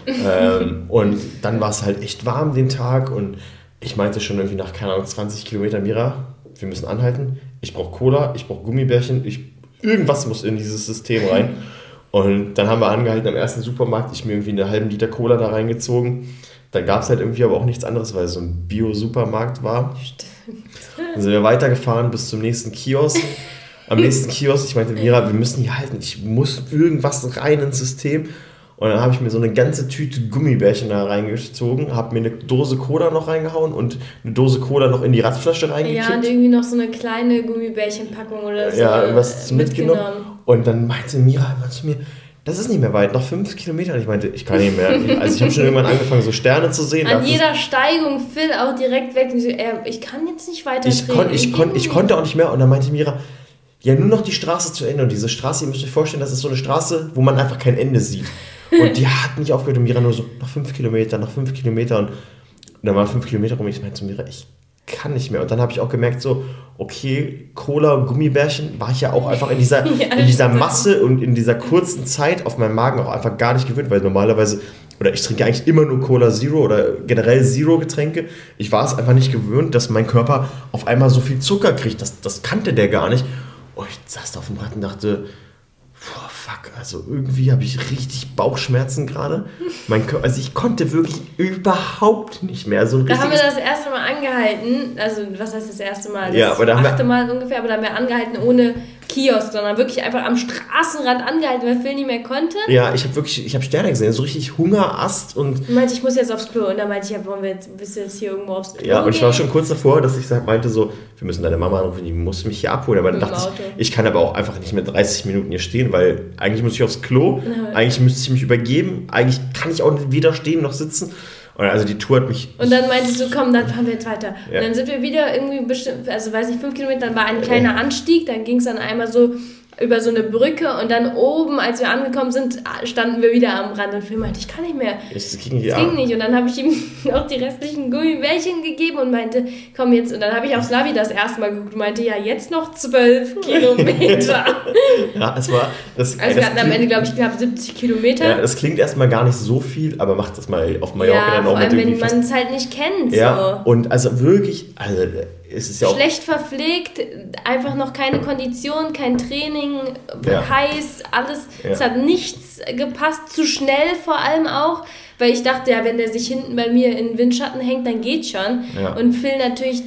Und dann war es halt echt warm den Tag und ich meinte schon irgendwie nach, keine Ahnung, 20 Kilometern, Mira, wir müssen anhalten, ich brauche Cola, ich brauche Gummibärchen, irgendwas muss in dieses System rein. Und dann haben wir angehalten am ersten Supermarkt, ich mir irgendwie einen halben Liter Cola da reingezogen. Dann gab es halt irgendwie aber auch nichts anderes, weil es so ein Bio-Supermarkt war. Stimmt. Dann sind wir weitergefahren bis zum nächsten Kiosk. Am nächsten Kiosk, ich meinte, Mira, wir müssen hier halten, ich muss irgendwas rein ins System. Und dann habe ich mir so eine ganze Tüte Gummibärchen da reingezogen, habe mir eine Dose Cola noch reingehauen und eine Dose Cola noch in die Radflasche reingekippt. Ja, und irgendwie noch so eine kleine Gummibärchenpackung oder so. Ja, was mitgenommen. Und dann meinte Mira immer zu mir, das ist nicht mehr weit, noch 5 Kilometer. Und ich meinte, ich kann nicht mehr. Also ich habe schon irgendwann angefangen, so Sterne zu sehen. An jeder Steigung Phil auch direkt weg. Und so, ich kann jetzt nicht weiter ich konnte auch nicht mehr. Und dann meinte Mira, ja, nur noch die Straße zu Ende. Und diese Straße, ihr müsst euch vorstellen, das ist so eine Straße, wo man einfach kein Ende sieht. Und die hat nicht aufgehört. Und Mira nur so, noch 5 Kilometer, noch 5 Kilometer. Und dann waren 5 Kilometer rum. Ich meinte zu Mira, ich kann nicht mehr. Und dann habe ich auch gemerkt, so, okay, Cola und Gummibärchen war ich ja auch einfach in dieser Masse und in dieser kurzen Zeit auf meinem Magen auch einfach gar nicht gewöhnt, weil normalerweise, oder ich trinke eigentlich immer nur Cola Zero oder generell Zero-Getränke. Ich war es einfach nicht gewöhnt, dass mein Körper auf einmal so viel Zucker kriegt. Das kannte der gar nicht. Und ich saß da auf dem Rad und dachte, boah, fuck, also irgendwie habe ich richtig Bauchschmerzen gerade. Also ich konnte wirklich überhaupt nicht mehr. So da haben wir das erste Mal angehalten, also was heißt das erste Mal? Das aber da 8. Mal ungefähr, aber da haben wir angehalten ohne Kiosk, sondern wirklich einfach am Straßenrand angehalten, weil Phil nicht mehr konnte. Ja, ich habe Sterne gesehen, so richtig Hungerast und... Ich meinte, ich muss jetzt aufs Klo und dann meinte ich, ja, willst du jetzt hier irgendwo aufs Klo Ja, und ich war schon kurz davor, dass ich meinte so, wir müssen deine Mama anrufen, die muss mich hier abholen. Aber dann dachte ich kann aber auch einfach nicht mehr 30 Minuten hier stehen, weil eigentlich muss ich aufs Klo, eigentlich müsste ich mich übergeben, eigentlich kann ich auch weder stehen noch sitzen. Und also die Tour hat mich... Und dann meinte ich so, komm, dann fahren wir jetzt weiter. Ja. Und dann sind wir wieder irgendwie bestimmt, also weiß nicht, 5 Kilometer, dann war ein kleiner Anstieg, dann ging es dann einmal so über so eine Brücke und dann oben, als wir angekommen sind, standen wir wieder am Rand und Phil meinte, ich kann nicht mehr. Das ging nicht. Und dann habe ich ihm noch die restlichen Gummibärchen gegeben und meinte, komm jetzt. Und dann habe ich aufs Navi das erste Mal geguckt und meinte, ja, jetzt noch 12 Kilometer. Ja, es war... wir hatten am Ende, glaube ich, knapp 70 Kilometer. Ja, das klingt erstmal gar nicht so viel, aber macht das mal auf Mallorca dann auch mit irgendwie... Ja, vor allem, wenn man es halt nicht kennt. Ja, so. Und also wirklich... Also, es ist ja auch schlecht verpflegt, einfach noch keine Kondition, kein Training, heiß, alles. Ja. Es hat nichts gepasst, zu schnell vor allem auch, weil ich dachte, ja, wenn der sich hinten bei mir in den Windschatten hängt, dann geht's schon. Ja. Und Phil natürlich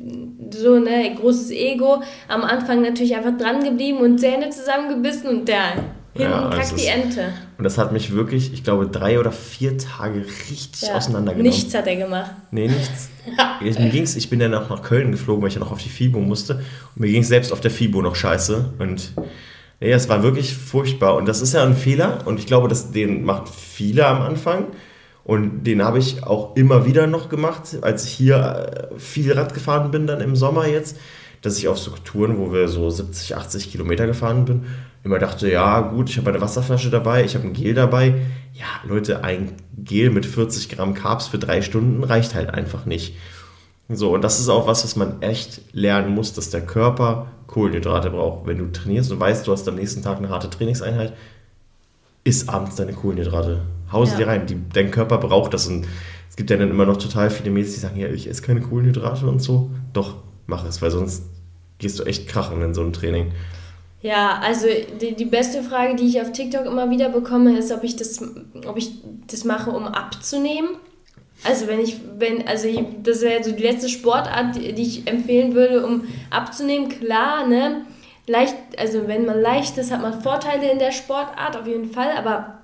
so, ne, großes Ego, am Anfang natürlich einfach dran geblieben und Zähne zusammengebissen und der hinten kackt die Ente. Und das hat mich wirklich, ich glaube, 3 oder 4 Tage richtig auseinandergenommen. Nichts hat er gemacht. Nee, nichts. Ich bin dann auch nach Köln geflogen, weil ich ja noch auf die FIBO musste. Und mir ging es selbst auf der FIBO noch scheiße. Und nee, es war wirklich furchtbar. Und das ist ja ein Fehler. Und ich glaube, den machen viele am Anfang. Und den habe ich auch immer wieder noch gemacht, als ich hier viel Rad gefahren bin, dann im Sommer jetzt. Dass ich auf so Touren, wo wir so 70, 80 Kilometer gefahren bin, immer dachte, ja gut, ich habe eine Wasserflasche dabei, ich habe ein Gel dabei. Ja, Leute, ein Gel mit 40 Gramm Carbs für 3 Stunden reicht halt einfach nicht. So, und das ist auch was man echt lernen muss, dass der Körper Kohlenhydrate braucht. Wenn du trainierst und weißt, du hast am nächsten Tag eine harte Trainingseinheit, isst abends deine Kohlenhydrate. Hause dir rein. Dein Körper braucht das. Und es gibt ja dann immer noch total viele Mädels, die sagen, ja, ich esse keine Kohlenhydrate und so. Doch, mach es, weil sonst gehst du echt krachen in so einem Training. Ja, also die beste Frage, die ich auf TikTok immer wieder bekomme, ist, ob ich das mache, um abzunehmen. Also das wäre so die letzte Sportart, die ich empfehlen würde, um abzunehmen. Klar, ne? Also wenn man leicht ist, hat man Vorteile in der Sportart, auf jeden Fall. Aber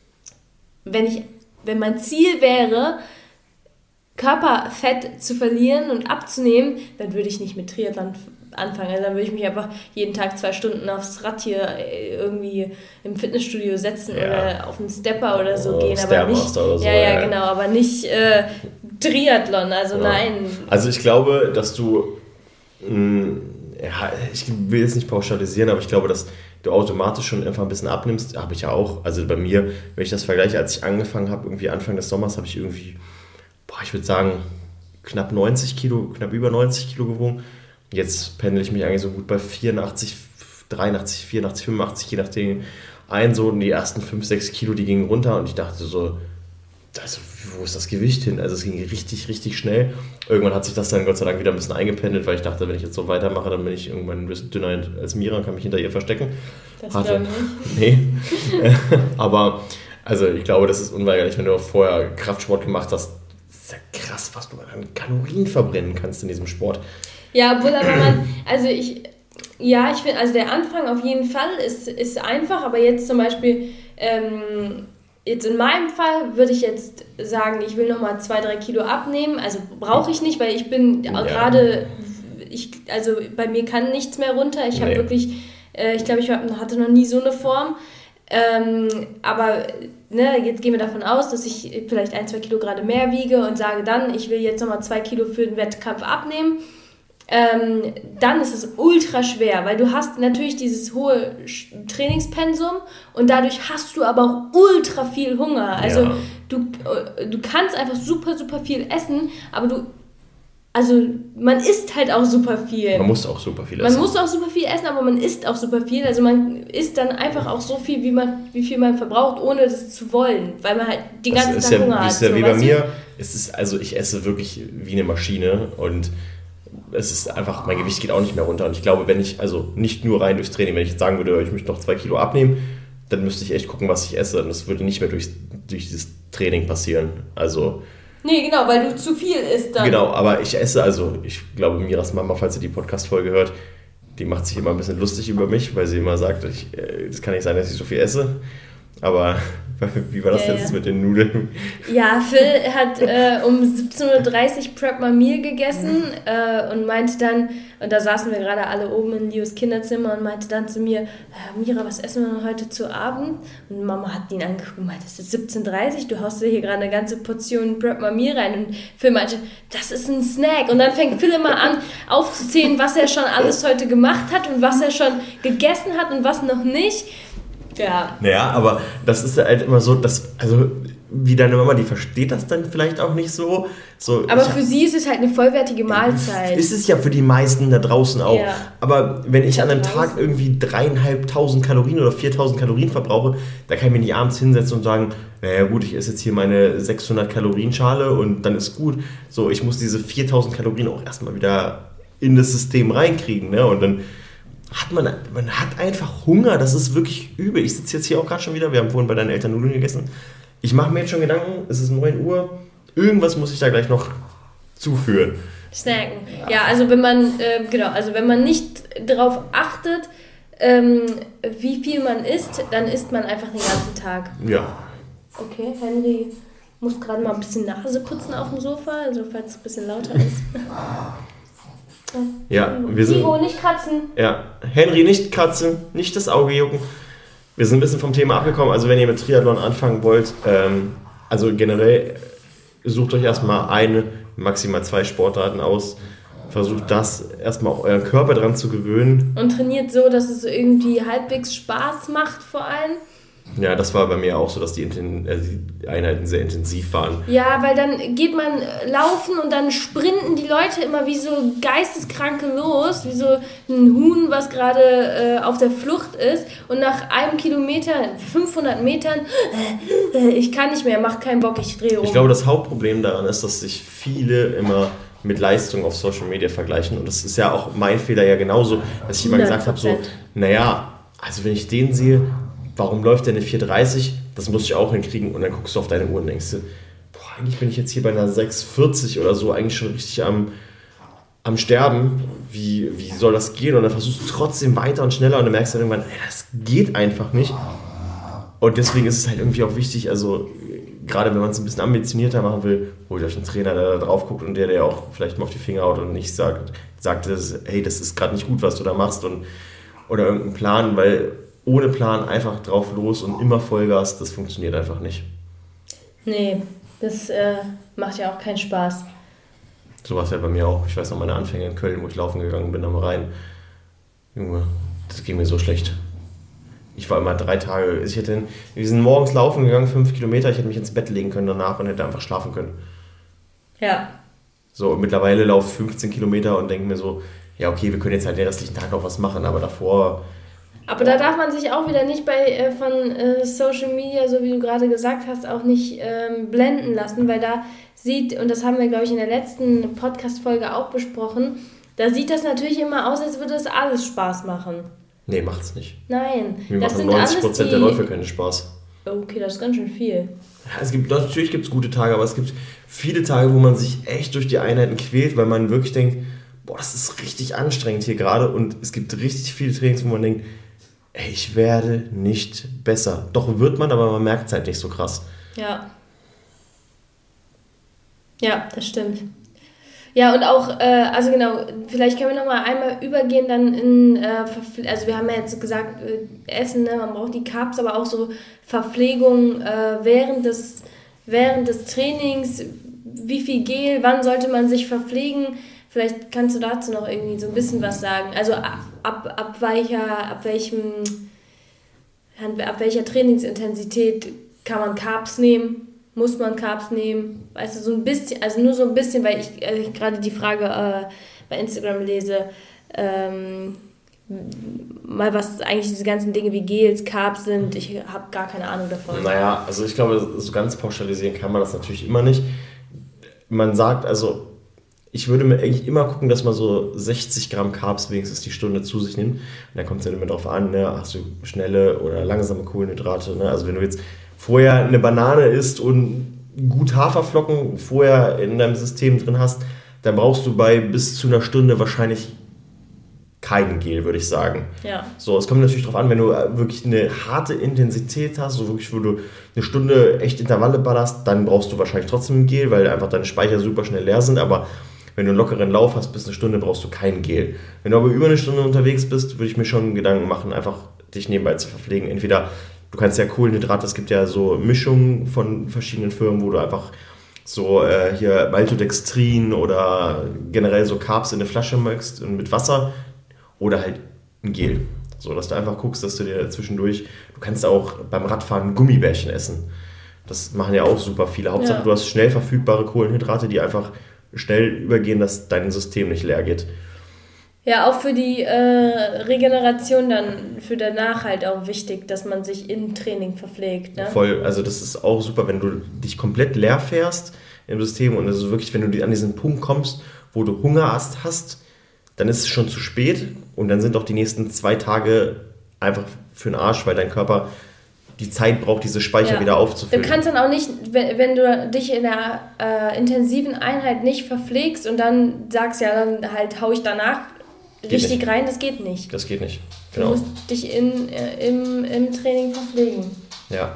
wenn mein Ziel wäre, Körperfett zu verlieren und abzunehmen, dann würde ich nicht mit Triathlon anfangen. Also dann würde ich mich einfach jeden Tag 2 Stunden aufs Rad hier irgendwie im Fitnessstudio setzen oder auf einen Stepper oder so gehen. Aber nicht, oder so, genau, aber nicht Triathlon, also nein. Also ich glaube, dass du, ich will jetzt nicht pauschalisieren, aber ich glaube, dass du automatisch schon einfach ein bisschen abnimmst. Habe ich ja auch. Also bei mir, wenn ich das vergleiche, als ich angefangen habe, irgendwie Anfang des Sommers, habe ich irgendwie, ich würde sagen, knapp über 90 Kilo gewogen. Jetzt pendel ich mich eigentlich so gut bei 84, 83, 84, 85, je nachdem ein. So und die ersten 5, 6 Kilo, die gingen runter und ich dachte so, wo ist das Gewicht hin? Also es ging richtig, richtig schnell. Irgendwann hat sich das dann Gott sei Dank wieder ein bisschen eingependelt, weil ich dachte, wenn ich jetzt so weitermache, dann bin ich irgendwann ein bisschen dünner als Mira und kann mich hinter ihr verstecken. Das glaube ich Nee. nicht. Aber also ich glaube, das ist unweigerlich, wenn du vorher Kraftsport gemacht hast. Das ist ja krass, was du an Kalorien verbrennen kannst in diesem Sport. Ja, obwohl aber ich finde, also der Anfang auf jeden Fall ist einfach, aber jetzt zum Beispiel, jetzt in meinem Fall würde ich jetzt sagen, ich will nochmal 2-3 Kilo abnehmen, also brauche ich nicht, weil ich bin gerade, also bei mir kann nichts mehr runter, ich habe wirklich, ich glaube, ich hatte noch nie so eine Form, aber jetzt gehen wir davon aus, dass ich vielleicht 1-2 Kilo gerade mehr wiege und sage dann, ich will jetzt nochmal 2 Kilo für den Wettkampf abnehmen. Dann ist es ultra schwer, weil du hast natürlich dieses hohe Trainingspensum und dadurch hast du aber auch ultra viel Hunger. Also du kannst einfach super, super viel essen, aber man isst halt auch super viel. Man muss auch super viel essen. Man muss auch super viel essen, aber man isst auch super viel. Also man isst dann einfach auch so viel, wie viel man verbraucht, ohne das zu wollen, weil man halt den ganzen Tag Hunger hat. Das ist ja wie bei mir. Ich esse wirklich wie eine Maschine und es ist einfach, mein Gewicht geht auch nicht mehr runter. Und ich glaube, wenn ich, also nicht nur rein durchs Training, wenn ich jetzt sagen würde, ich möchte noch 2 Kilo abnehmen, dann müsste ich echt gucken, was ich esse. Und das würde nicht mehr durch dieses Training passieren. Also. Nee, genau, weil du zu viel isst dann. Genau, aber ich esse, ich glaube, Miras Mama, falls sie die Podcast-Folge hört, die macht sich immer ein bisschen lustig über mich, weil sie immer sagt, das kann nicht sein, dass ich so viel esse. Aber wie war das jetzt mit den Nudeln? Ja, Phil hat um 17.30 Uhr Prep My Meal gegessen und meinte dann, und da saßen wir gerade alle oben in Leos Kinderzimmer und meinte dann zu mir, Mira, was essen wir heute zu Abend? Und Mama hat ihn angeguckt und meinte, es ist 17.30 Uhr, du haust dir hier gerade eine ganze Portion Prep My Meal rein. Und Phil meinte, das ist ein Snack. Und dann fängt Phil immer an aufzuzählen, was er schon alles heute gemacht hat und was er schon gegessen hat und was noch nicht. Ja. Naja, aber das ist halt immer so, wie deine Mama, die versteht das dann vielleicht auch nicht so. Aber für sie ist es halt eine vollwertige Mahlzeit. Ist es ja für die meisten da draußen auch. Ja. Aber wenn ich an einem Tag irgendwie 3.500 Kalorien oder 4.000 Kalorien verbrauche, da kann ich mich nicht abends hinsetzen und sagen, naja gut, ich esse jetzt hier meine 600 Kalorien-Schale und dann ist gut. So, ich muss diese 4.000 Kalorien auch erstmal wieder in das System reinkriegen, ne? Und dann man hat einfach Hunger, das ist wirklich übel. Ich sitze jetzt hier auch gerade schon wieder, wir haben vorhin bei deinen Eltern Nudeln gegessen. Ich mache mir jetzt schon Gedanken, es ist 9 Uhr, irgendwas muss ich da gleich noch zuführen. Snacken. Ja, also wenn man nicht darauf achtet, wie viel man isst, dann isst man einfach den ganzen Tag. Ja. Okay, Henry muss gerade mal ein bisschen Nase putzen auf dem Sofa, also falls es ein bisschen lauter ist. Ja, wir sind. Tiro, nicht kratzen. Ja, Henry, nicht kratzen, nicht das Auge jucken. Wir sind ein bisschen vom Thema abgekommen. Also, wenn ihr mit Triathlon anfangen wollt, also generell sucht euch erstmal eine, maximal 2 Sportarten aus. Versucht das erstmal auch euren Körper dran zu gewöhnen. Und trainiert so, dass es irgendwie halbwegs Spaß macht, vor allem. Ja, das war bei mir auch so, dass die Einheiten sehr intensiv waren. Ja, weil dann geht man laufen und dann sprinten die Leute immer wie so Geisteskranke los, wie so ein Huhn, was gerade auf der Flucht ist. Und nach einem Kilometer, 500 Metern, ich kann nicht mehr, macht keinen Bock, ich drehe um. Ich glaube, das Hauptproblem daran ist, dass sich viele immer mit Leistung auf Social Media vergleichen. Und das ist ja auch mein Fehler ja genauso, dass ich immer gesagt habe, so, naja, also wenn ich den sehe, warum läuft der eine 4,30? Das muss ich auch hinkriegen. Und dann guckst du auf deine Uhr und denkst dir, boah, eigentlich bin ich jetzt hier bei einer 6,40 oder so eigentlich schon richtig am Sterben. Wie soll das gehen? Und dann versuchst du trotzdem weiter und schneller und dann merkst du dann irgendwann, das geht einfach nicht. Und deswegen ist es halt irgendwie auch wichtig, also gerade wenn man es ein bisschen ambitionierter machen will, holt euch einen Trainer, der da drauf guckt und der auch vielleicht mal auf die Finger haut und nicht sagt, hey, das ist gerade nicht gut, was du da machst oder irgendeinen Plan, weil ohne Plan einfach drauf los und immer Vollgas, das funktioniert einfach nicht. Nee, das macht ja auch keinen Spaß. So war es ja bei mir auch. Ich weiß noch, meine Anfänge in Köln, wo ich laufen gegangen bin am Rhein. Junge, das ging mir so schlecht. Ich war immer 3 Tage, wir sind morgens laufen gegangen, 5 Kilometer, ich hätte mich ins Bett legen können danach und hätte einfach schlafen können. Ja. So, mittlerweile laufe ich 15 Kilometer und denke mir so, ja okay, wir können jetzt halt den restlichen Tag noch was machen, aber davor... Aber da darf man sich auch wieder nicht von Social Media, so wie du gerade gesagt hast, auch nicht blenden lassen, weil da und das haben wir, glaube ich, in der letzten Podcast-Folge auch besprochen, da sieht das natürlich immer aus, als würde das alles Spaß machen. Nee, macht's nicht. Nein. Mir machen 90% der Läufe keinen Spaß. Okay, das ist ganz schön viel. Ja, natürlich gibt es gute Tage, aber es gibt viele Tage, wo man sich echt durch die Einheiten quält, weil man wirklich denkt, boah, das ist richtig anstrengend hier gerade und es gibt richtig viele Trainings, wo man denkt, ey, ich werde nicht besser. Doch wird man, aber man merkt es halt nicht so krass. Ja. Ja, das stimmt. Ja, und auch, also genau, vielleicht können wir nochmal einmal übergehen dann also wir haben ja jetzt gesagt, Essen, ne, man braucht die Carbs, aber auch so Verpflegung während des Trainings, wie viel Gel, wann sollte man sich verpflegen? Vielleicht kannst du dazu noch irgendwie so ein bisschen was sagen. Also ab welcher Trainingsintensität kann man Carbs nehmen? Muss man Carbs nehmen? Weißt du, so ein bisschen, also nur so ein bisschen, weil ich gerade die Frage bei Instagram lese, mal was eigentlich diese ganzen Dinge wie Gels, Carbs sind, ich habe gar keine Ahnung davon. Naja, also ich glaube, so ganz pauschalisieren kann man das natürlich immer nicht. Man sagt, also ich würde mir eigentlich immer gucken, dass man so 60 Gramm Carbs wenigstens die Stunde zu sich nimmt. Und da kommt es ja immer darauf an, ne? Hast du schnelle oder langsame Kohlenhydrate. Ne? Also wenn du jetzt vorher eine Banane isst und gut Haferflocken vorher in deinem System drin hast, dann brauchst du bei bis zu einer Stunde wahrscheinlich kein Gel, würde ich sagen. Ja. So, es kommt natürlich darauf an, wenn du wirklich eine harte Intensität hast, so wirklich, wo du eine Stunde echt Intervalle ballerst, dann brauchst du wahrscheinlich trotzdem ein Gel, weil einfach deine Speicher super schnell leer sind, aber wenn du einen lockeren Lauf hast, bis eine Stunde, brauchst du kein Gel. Wenn du aber über eine Stunde unterwegs bist, würde ich mir schon Gedanken machen, einfach dich nebenbei zu verpflegen. Entweder, du kannst ja Kohlenhydrate, es gibt ja so Mischungen von verschiedenen Firmen, wo du einfach so hier Maltodextrin oder generell so Carbs in eine Flasche mixt mit Wasser oder halt ein Gel. So, dass du einfach guckst, dass du dir zwischendurch, du kannst auch beim Radfahren Gummibärchen essen. Das machen ja auch super viele. Hauptsache, Du hast schnell verfügbare Kohlenhydrate, die einfach schnell übergehen, dass dein System nicht leer geht. Ja, auch für die Regeneration dann, für danach halt auch wichtig, dass man sich im Training verpflegt. Ne? Voll, also das ist auch super, wenn du dich komplett leer fährst im System und also wirklich, wenn du an diesen Punkt kommst, wo du Hunger hast, dann ist es schon zu spät und dann sind auch die nächsten 2 Tage einfach für den Arsch, weil dein Körper die Zeit braucht, diese Speicher wieder aufzufüllen. Du kannst dann auch nicht, wenn du dich in der intensiven Einheit nicht verpflegst und dann sagst, ja, dann halt hau ich danach richtig rein, das geht nicht. Das geht nicht, genau. Du musst dich im Training verpflegen. Ja.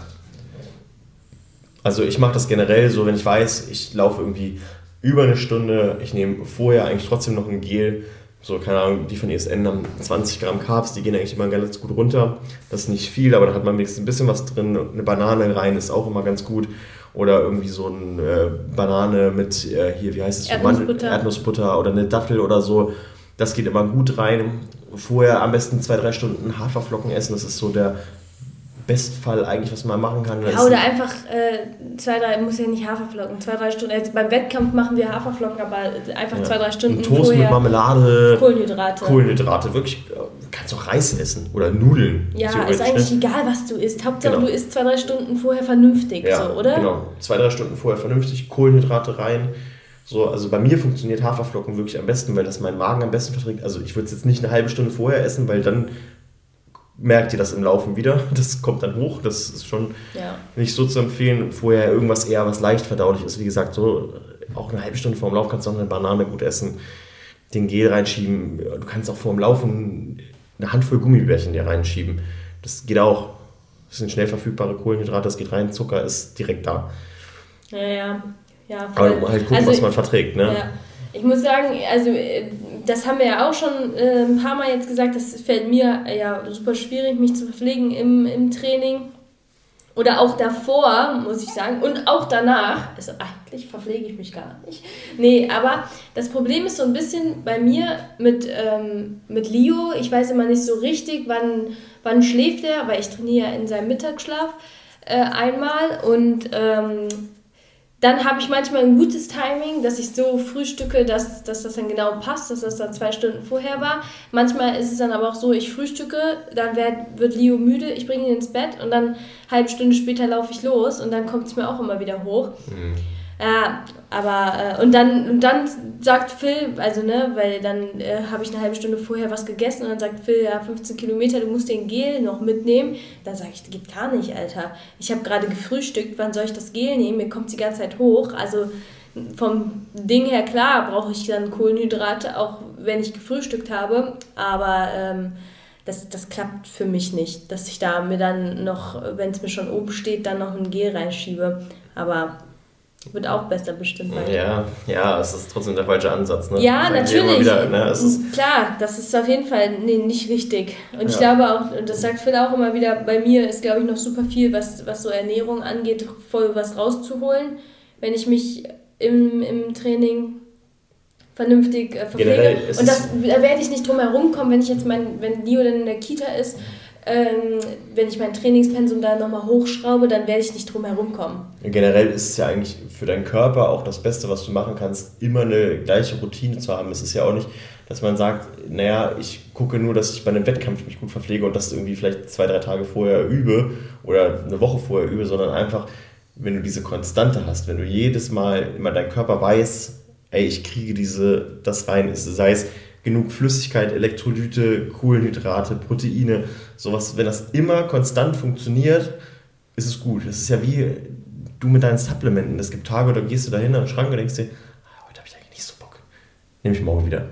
Also ich mache das generell so, wenn ich weiß, ich laufe irgendwie über eine Stunde, ich nehme vorher eigentlich trotzdem noch ein Gel, so, keine Ahnung, die von ESN haben 20 Gramm Carbs, die gehen eigentlich immer ganz gut runter. Das ist nicht viel, aber da hat man wenigstens ein bisschen was drin. Eine Banane rein ist auch immer ganz gut. Oder irgendwie so eine Banane mit, hier, wie heißt es? Erdnussbutter oder eine Dattel oder so. Das geht immer gut rein. Vorher am besten 2-3 Stunden Haferflocken essen. Das ist so der Bestfall eigentlich, was man machen kann. Ja, oder einfach 2-3, muss ja nicht Haferflocken, 2-3 Stunden. Jetzt beim Wettkampf machen wir Haferflocken, aber einfach 2-3 Stunden ein Toast vorher. mit Marmelade. Kohlenhydrate, wirklich. Du kannst auch Reis essen oder Nudeln. Ja, ist eigentlich egal, was du isst. Hauptsache du isst 2-3 Stunden vorher vernünftig, so, oder? Genau, 2-3 Stunden vorher vernünftig, Kohlenhydrate rein. So, also bei mir funktioniert Haferflocken wirklich am besten, weil das mein Magen am besten verträgt. Also ich würde es jetzt nicht eine halbe Stunde vorher essen, weil dann merkt ihr das im Laufen wieder. Das kommt dann hoch. Das ist schon nicht so zu empfehlen. Vorher irgendwas eher, was leicht verdaulich ist. Wie gesagt, so auch eine halbe Stunde vor dem Lauf kannst du auch eine Banane gut essen, den Gel reinschieben. Du kannst auch vor dem Laufen eine Handvoll Gummibärchen dir reinschieben. Das geht auch. Das sind schnell verfügbare Kohlenhydrate, das geht rein. Zucker ist direkt da. Ja, aber halt gucken, was man verträgt, ne? Ja. Ich muss sagen, also das haben wir ja auch schon ein paar Mal jetzt gesagt, das fällt mir ja super schwierig, mich zu verpflegen im Training. Oder auch davor, muss ich sagen. Und auch danach. Also eigentlich verpflege ich mich gar nicht. Nee, aber das Problem ist so ein bisschen bei mir mit Leo. Ich weiß immer nicht so richtig, wann schläft er, weil ich trainiere in seinem Mittagsschlaf einmal. Und dann habe ich manchmal ein gutes Timing, dass ich so frühstücke, dass das dann genau passt, dass das dann 2 Stunden vorher war. Manchmal ist es dann aber auch so, ich frühstücke, dann wird Leo müde, ich bringe ihn ins Bett und dann eine halbe Stunde später laufe ich los und dann kommt es mir auch immer wieder hoch. Mhm. Ja, aber und dann sagt Phil, also weil dann habe ich eine halbe Stunde vorher was gegessen und dann sagt Phil, ja 15 Kilometer, du musst den Gel noch mitnehmen. Dann sage ich, das geht gar nicht, Alter. Ich habe gerade gefrühstückt, wann soll ich das Gel nehmen? Mir kommt es die ganze Zeit hoch. Also vom Ding her, klar, brauche ich dann Kohlenhydrate, auch wenn ich gefrühstückt habe, aber das klappt für mich nicht, dass ich da mir dann noch, wenn es mir schon oben steht, dann noch ein Gel reinschiebe. Aber wird auch besser bestimmt. Ja, es ist trotzdem der falsche Ansatz. Ne? Ja, natürlich. Wieder, ne? Klar, das ist auf jeden Fall nicht richtig. Und ich glaube auch, und das sagt Phil auch immer wieder, bei mir ist, glaube ich, noch super viel, was so Ernährung angeht, voll was rauszuholen, wenn ich mich im Training vernünftig verpflege. Und da werde ich nicht drum herum kommen, wenn Leo dann in der Kita ist, wenn ich mein Trainingspensum da nochmal hochschraube, dann werde ich nicht drum herum kommen. Generell ist es ja eigentlich für deinen Körper auch das Beste, was du machen kannst, immer eine gleiche Routine zu haben. Es ist ja auch nicht, dass man sagt, naja, ich gucke nur, dass ich bei einem Wettkampf mich gut verpflege und das irgendwie vielleicht 2-3 Tage vorher übe oder eine Woche vorher übe, sondern einfach, wenn du diese Konstante hast, wenn du jedes Mal immer dein Körper weiß, ey, ich kriege das rein, sei es genug Flüssigkeit, Elektrolyte, Kohlenhydrate, Proteine, sowas, wenn das immer konstant funktioniert, ist es gut. Das ist ja wie du mit deinen Supplementen. Es gibt Tage, da gehst du da hin an den Schrank und denkst dir, heute habe ich eigentlich nicht so Bock. Nehme ich morgen wieder.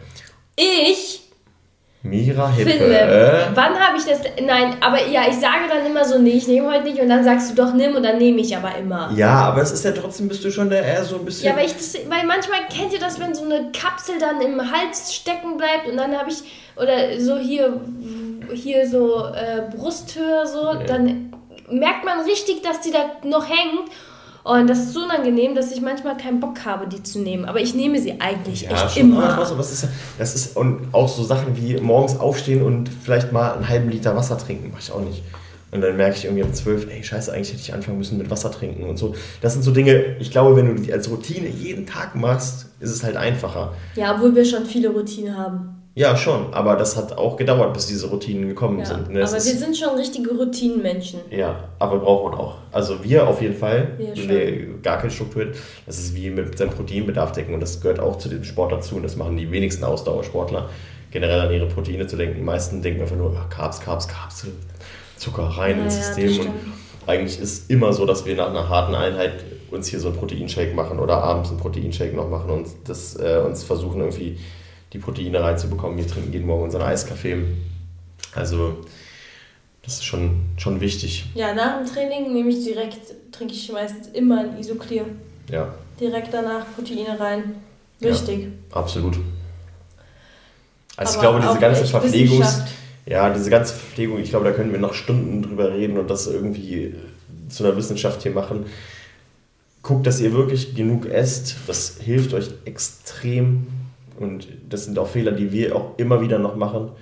Mira Hippe. Philipp, wann habe ich das? Nein, aber ja, ich sage dann immer so, nee, ich nehme heute nicht und dann sagst du doch, nimm und dann nehme ich aber immer. Ja, aber es ist ja trotzdem, bist du schon eher so ein bisschen... Ja, weil manchmal kennt ihr das, wenn so eine Kapsel dann im Hals stecken bleibt und dann habe ich, oder so hier so Brusthöhe so, dann merkt man richtig, dass die da noch hängt. Und das ist so unangenehm, dass ich manchmal keinen Bock habe, die zu nehmen. Aber ich nehme sie eigentlich echt immer. Aber das ist und auch so Sachen wie morgens aufstehen und vielleicht mal einen halben Liter Wasser trinken, mache ich auch nicht. Und dann merke ich irgendwie um 12, ey, scheiße, eigentlich hätte ich anfangen müssen mit Wasser trinken und so. Das sind so Dinge, ich glaube, wenn du die als Routine jeden Tag machst, ist es halt einfacher. Ja, obwohl wir schon viele Routinen haben. Ja, schon, aber das hat auch gedauert, bis diese Routinen gekommen sind. Ne? Aber wir sind schon richtige Routinenmenschen. Ja, aber brauchen auch. Also wir auf jeden Fall, gar keine Struktur. Das ist wie mit seinem Proteinbedarf decken und das gehört auch zu dem Sport dazu und das machen die wenigsten Ausdauersportler, generell an ihre Proteine zu denken. Die meisten denken einfach nur, Carbs, Zucker rein ins System und eigentlich ist immer so, dass wir nach einer harten Einheit uns hier so einen Proteinshake machen oder abends einen Proteinshake noch machen und das uns versuchen irgendwie die Proteine reinzubekommen. Wir trinken jeden Morgen unseren Eiskaffee. Also das ist schon wichtig. Ja, nach dem Training trinke ich meistens immer ein Isoclear. Ja. Direkt danach Proteine rein. Wichtig. Ja, absolut. Also ich glaube, diese ganze Verpflegung, ich glaube, da können wir noch Stunden drüber reden und das irgendwie zu einer Wissenschaft hier machen. Guckt, dass ihr wirklich genug esst. Das hilft euch extrem. Und das sind auch Fehler, die wir auch immer wieder noch machen.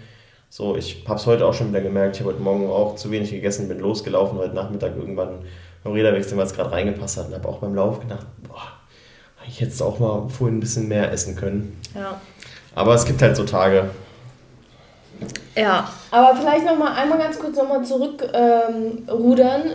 So, ich habe es heute auch schon wieder gemerkt, ich habe heute Morgen auch zu wenig gegessen, bin losgelaufen, heute Nachmittag irgendwann beim Räderwechsel, weil es gerade reingepasst hat und habe auch beim Lauf gedacht, ich hätte auch mal vorhin ein bisschen mehr essen können. Ja. Aber es gibt halt so Tage. Ja, aber vielleicht einmal ganz kurz zurückrudern,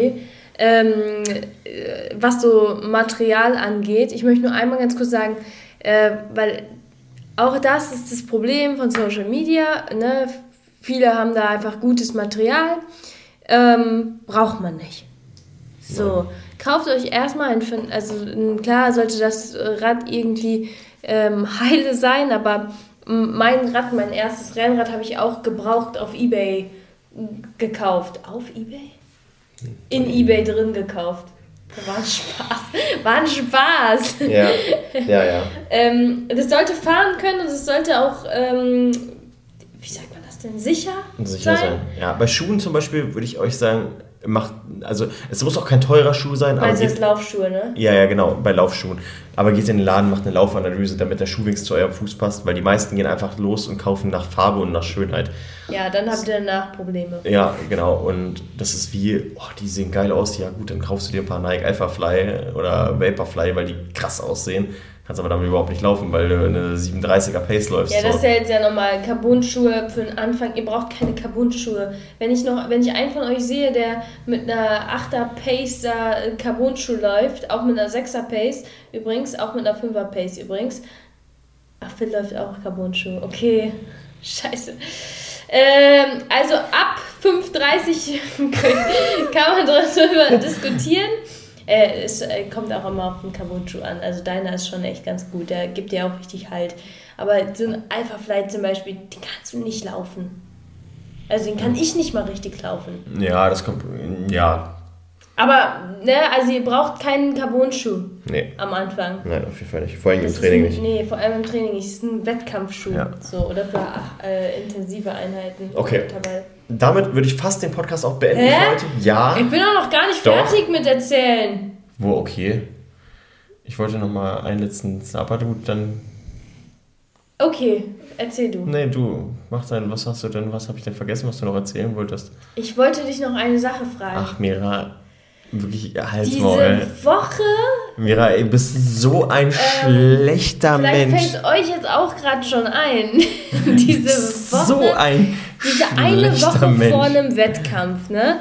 was so Material angeht. Ich möchte nur einmal ganz kurz sagen, weil auch das ist das Problem von Social Media, ne? Viele haben da einfach gutes Material, braucht man nicht. So, kauft euch erstmal klar sollte das Rad irgendwie heile sein, aber mein erstes Rennrad habe ich auch gebraucht auf eBay gekauft. Auf eBay? In eBay drin gekauft. War ein Spaß. Ja. Das sollte fahren können und es sollte auch, wie sagt man das denn, sicher sein. Ja, bei Schuhen zum Beispiel würde ich euch sagen, es muss auch kein teurer Schuh sein. Meinst du jetzt Laufschuhe, ne? Ja, genau, bei Laufschuhen. Aber geht in den Laden, macht eine Laufanalyse, damit der Schuh wenigstens zu eurem Fuß passt, weil die meisten gehen einfach los und kaufen nach Farbe und nach Schönheit. Ja, dann habt ihr danach Probleme. Ja, genau. Und das ist wie, die sehen geil aus. Ja gut, dann kaufst du dir ein paar Nike Alphafly oder Vaporfly, weil die krass aussehen. Kannst aber damit überhaupt nicht laufen, weil du eine 37er Pace läufst. Ja, das ist ja jetzt ja normal. Carbon-Schuhe für den Anfang. Ihr braucht keine Carbon-Schuhe. Wenn ich einen von euch sehe, der mit einer 8er Pace da Carbon-Schuh läuft, auch mit einer 6er Pace übrigens, auch mit einer 5er Pace übrigens. Ach, Phil läuft auch Carbon-Schuh. Okay, scheiße. Also ab 5,30 kann man darüber diskutieren. Es kommt auch immer auf den Carbon-Schuh an. Also deiner ist schon echt ganz gut. Der gibt dir auch richtig Halt. Aber so ein Alphafly zum Beispiel, den kannst du nicht laufen. Also den kann ich nicht mal richtig laufen. Ja, das kommt, ja. Aber, also ihr braucht keinen Carbon-Schuh am Anfang. Nein, auf jeden Fall nicht. Vor allem im Training nicht. Nee, vor allem im Training nicht. Es ist ein Wettkampfschuh. Ja. So, oder für intensive Einheiten. Okay. Damit würde ich fast den Podcast auch beenden für heute. Ja. Ich bin auch noch gar nicht fertig mit erzählen. Wo, okay. Ich wollte noch mal einen letzten aber du dann... Okay, erzähl du. Nee, du. Mach dann, was habe ich denn vergessen, was du noch erzählen wolltest? Ich wollte dich noch eine Sache fragen. Ach, Mira, wirklich, Halsmaul. Diese Woche... Mira, du bist so ein schlechter vielleicht Mensch. Vielleicht fällt euch jetzt auch gerade schon ein. Diese Woche... So ein Diese eine Woche Mensch. Vor einem Wettkampf, ne?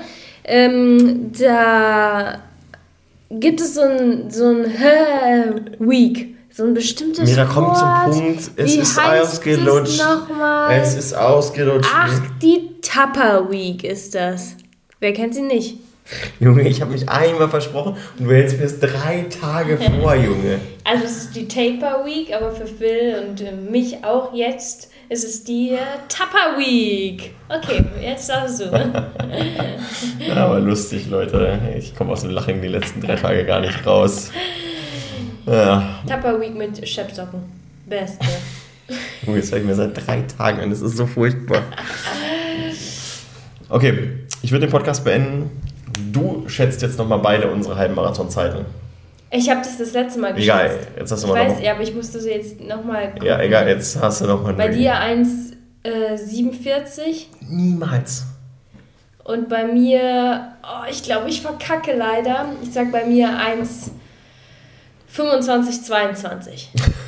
Da gibt es so ein Week. So ein bestimmtes Mira, komm Wort. zum Punkt. Es ist ausgelutscht. Es ist ausgelutscht. Ach, die Tupper Week ist das. Wer kennt sie nicht? Junge, ich habe mich einmal versprochen und du hältst mir es 3 Tage vor, Junge. Also es ist die Taper Week, aber für Phil und mich auch jetzt ist es die Tupper Week. Okay, jetzt darfst du. Ja, aber lustig, Leute. Ich komme aus dem Lachen die letzten 3 Tage gar nicht raus. Ja. Tupper Week mit Schöpfsocken. Beste. Junge, das zeige ich mir seit 3 Tagen an. Das ist so furchtbar. Okay, ich würde den Podcast beenden. Du schätzt jetzt nochmal beide unsere halben Marathonzeiten. Ich habe das letzte Mal geschätzt. Egal, jetzt hast du mal noch. Ja, aber ich musste sie jetzt nochmal gucken. Ja, egal, jetzt hast du nochmal. Bei dir 1,47. Niemals. Und bei mir, ich glaube, ich verkacke leider. Ich sag bei mir 1,25,22.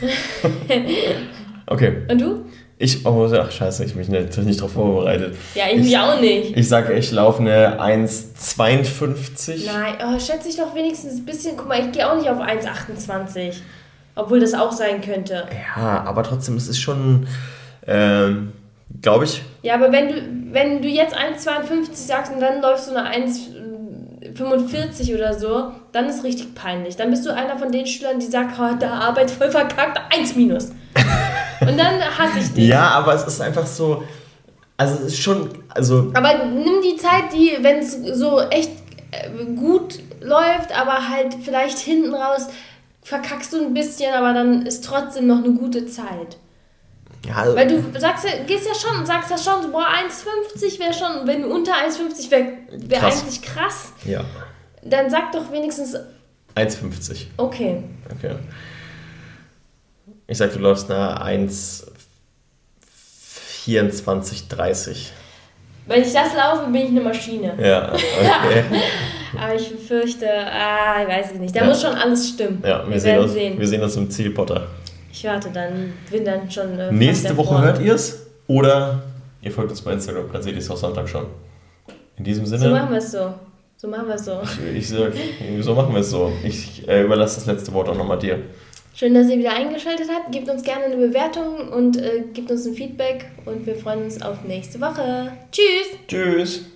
Okay. Und du? Ach scheiße, ich mich natürlich nicht drauf vorbereitet. Ja, ich mich auch nicht. Ich sage, ich laufe eine 1,52. Nein, schätze ich doch wenigstens ein bisschen. Guck mal, ich gehe auch nicht auf 1,28. Obwohl das auch sein könnte. Ja, aber trotzdem, es ist schon, glaube ich. Ja, aber wenn du jetzt 1,52 sagst und dann läufst du eine 1,45 oder so, dann ist richtig peinlich. Dann bist du einer von den Schülern, die sagt, da Arbeit voll verkackt, 1 minus. Und dann hasse ich dich. Ja, aber es ist einfach so, also es ist schon, Aber nimm die Zeit, wenn es so echt gut läuft, aber halt vielleicht hinten raus verkackst du ein bisschen, aber dann ist trotzdem noch eine gute Zeit. Ja, also weil du sagst ja schon, so, 1,50 wäre schon, wenn du unter 1,50 wär eigentlich krass. Ja. Dann sag doch wenigstens 1,50. Okay. Ich sag, du läufst eine 1,54. 24:30. Wenn ich das laufe, bin ich eine Maschine. Ja, okay. Aber ich befürchte, ich weiß es nicht. Da muss schon alles stimmen. Ja, wir sehen uns im Ziel, Potter. Ich warte dann, bin dann schon... Nächste Woche hört ihr es oder ihr folgt uns bei Instagram, dann seht ihr es auch Sonntag schon. In diesem Sinne... So machen wir es so. Ich sag, so machen wir es so. Ich überlasse das letzte Wort auch nochmal dir. Schön, dass ihr wieder eingeschaltet habt. Gebt uns gerne eine Bewertung und gebt uns ein Feedback. Und wir freuen uns auf nächste Woche. Tschüss! Tschüss!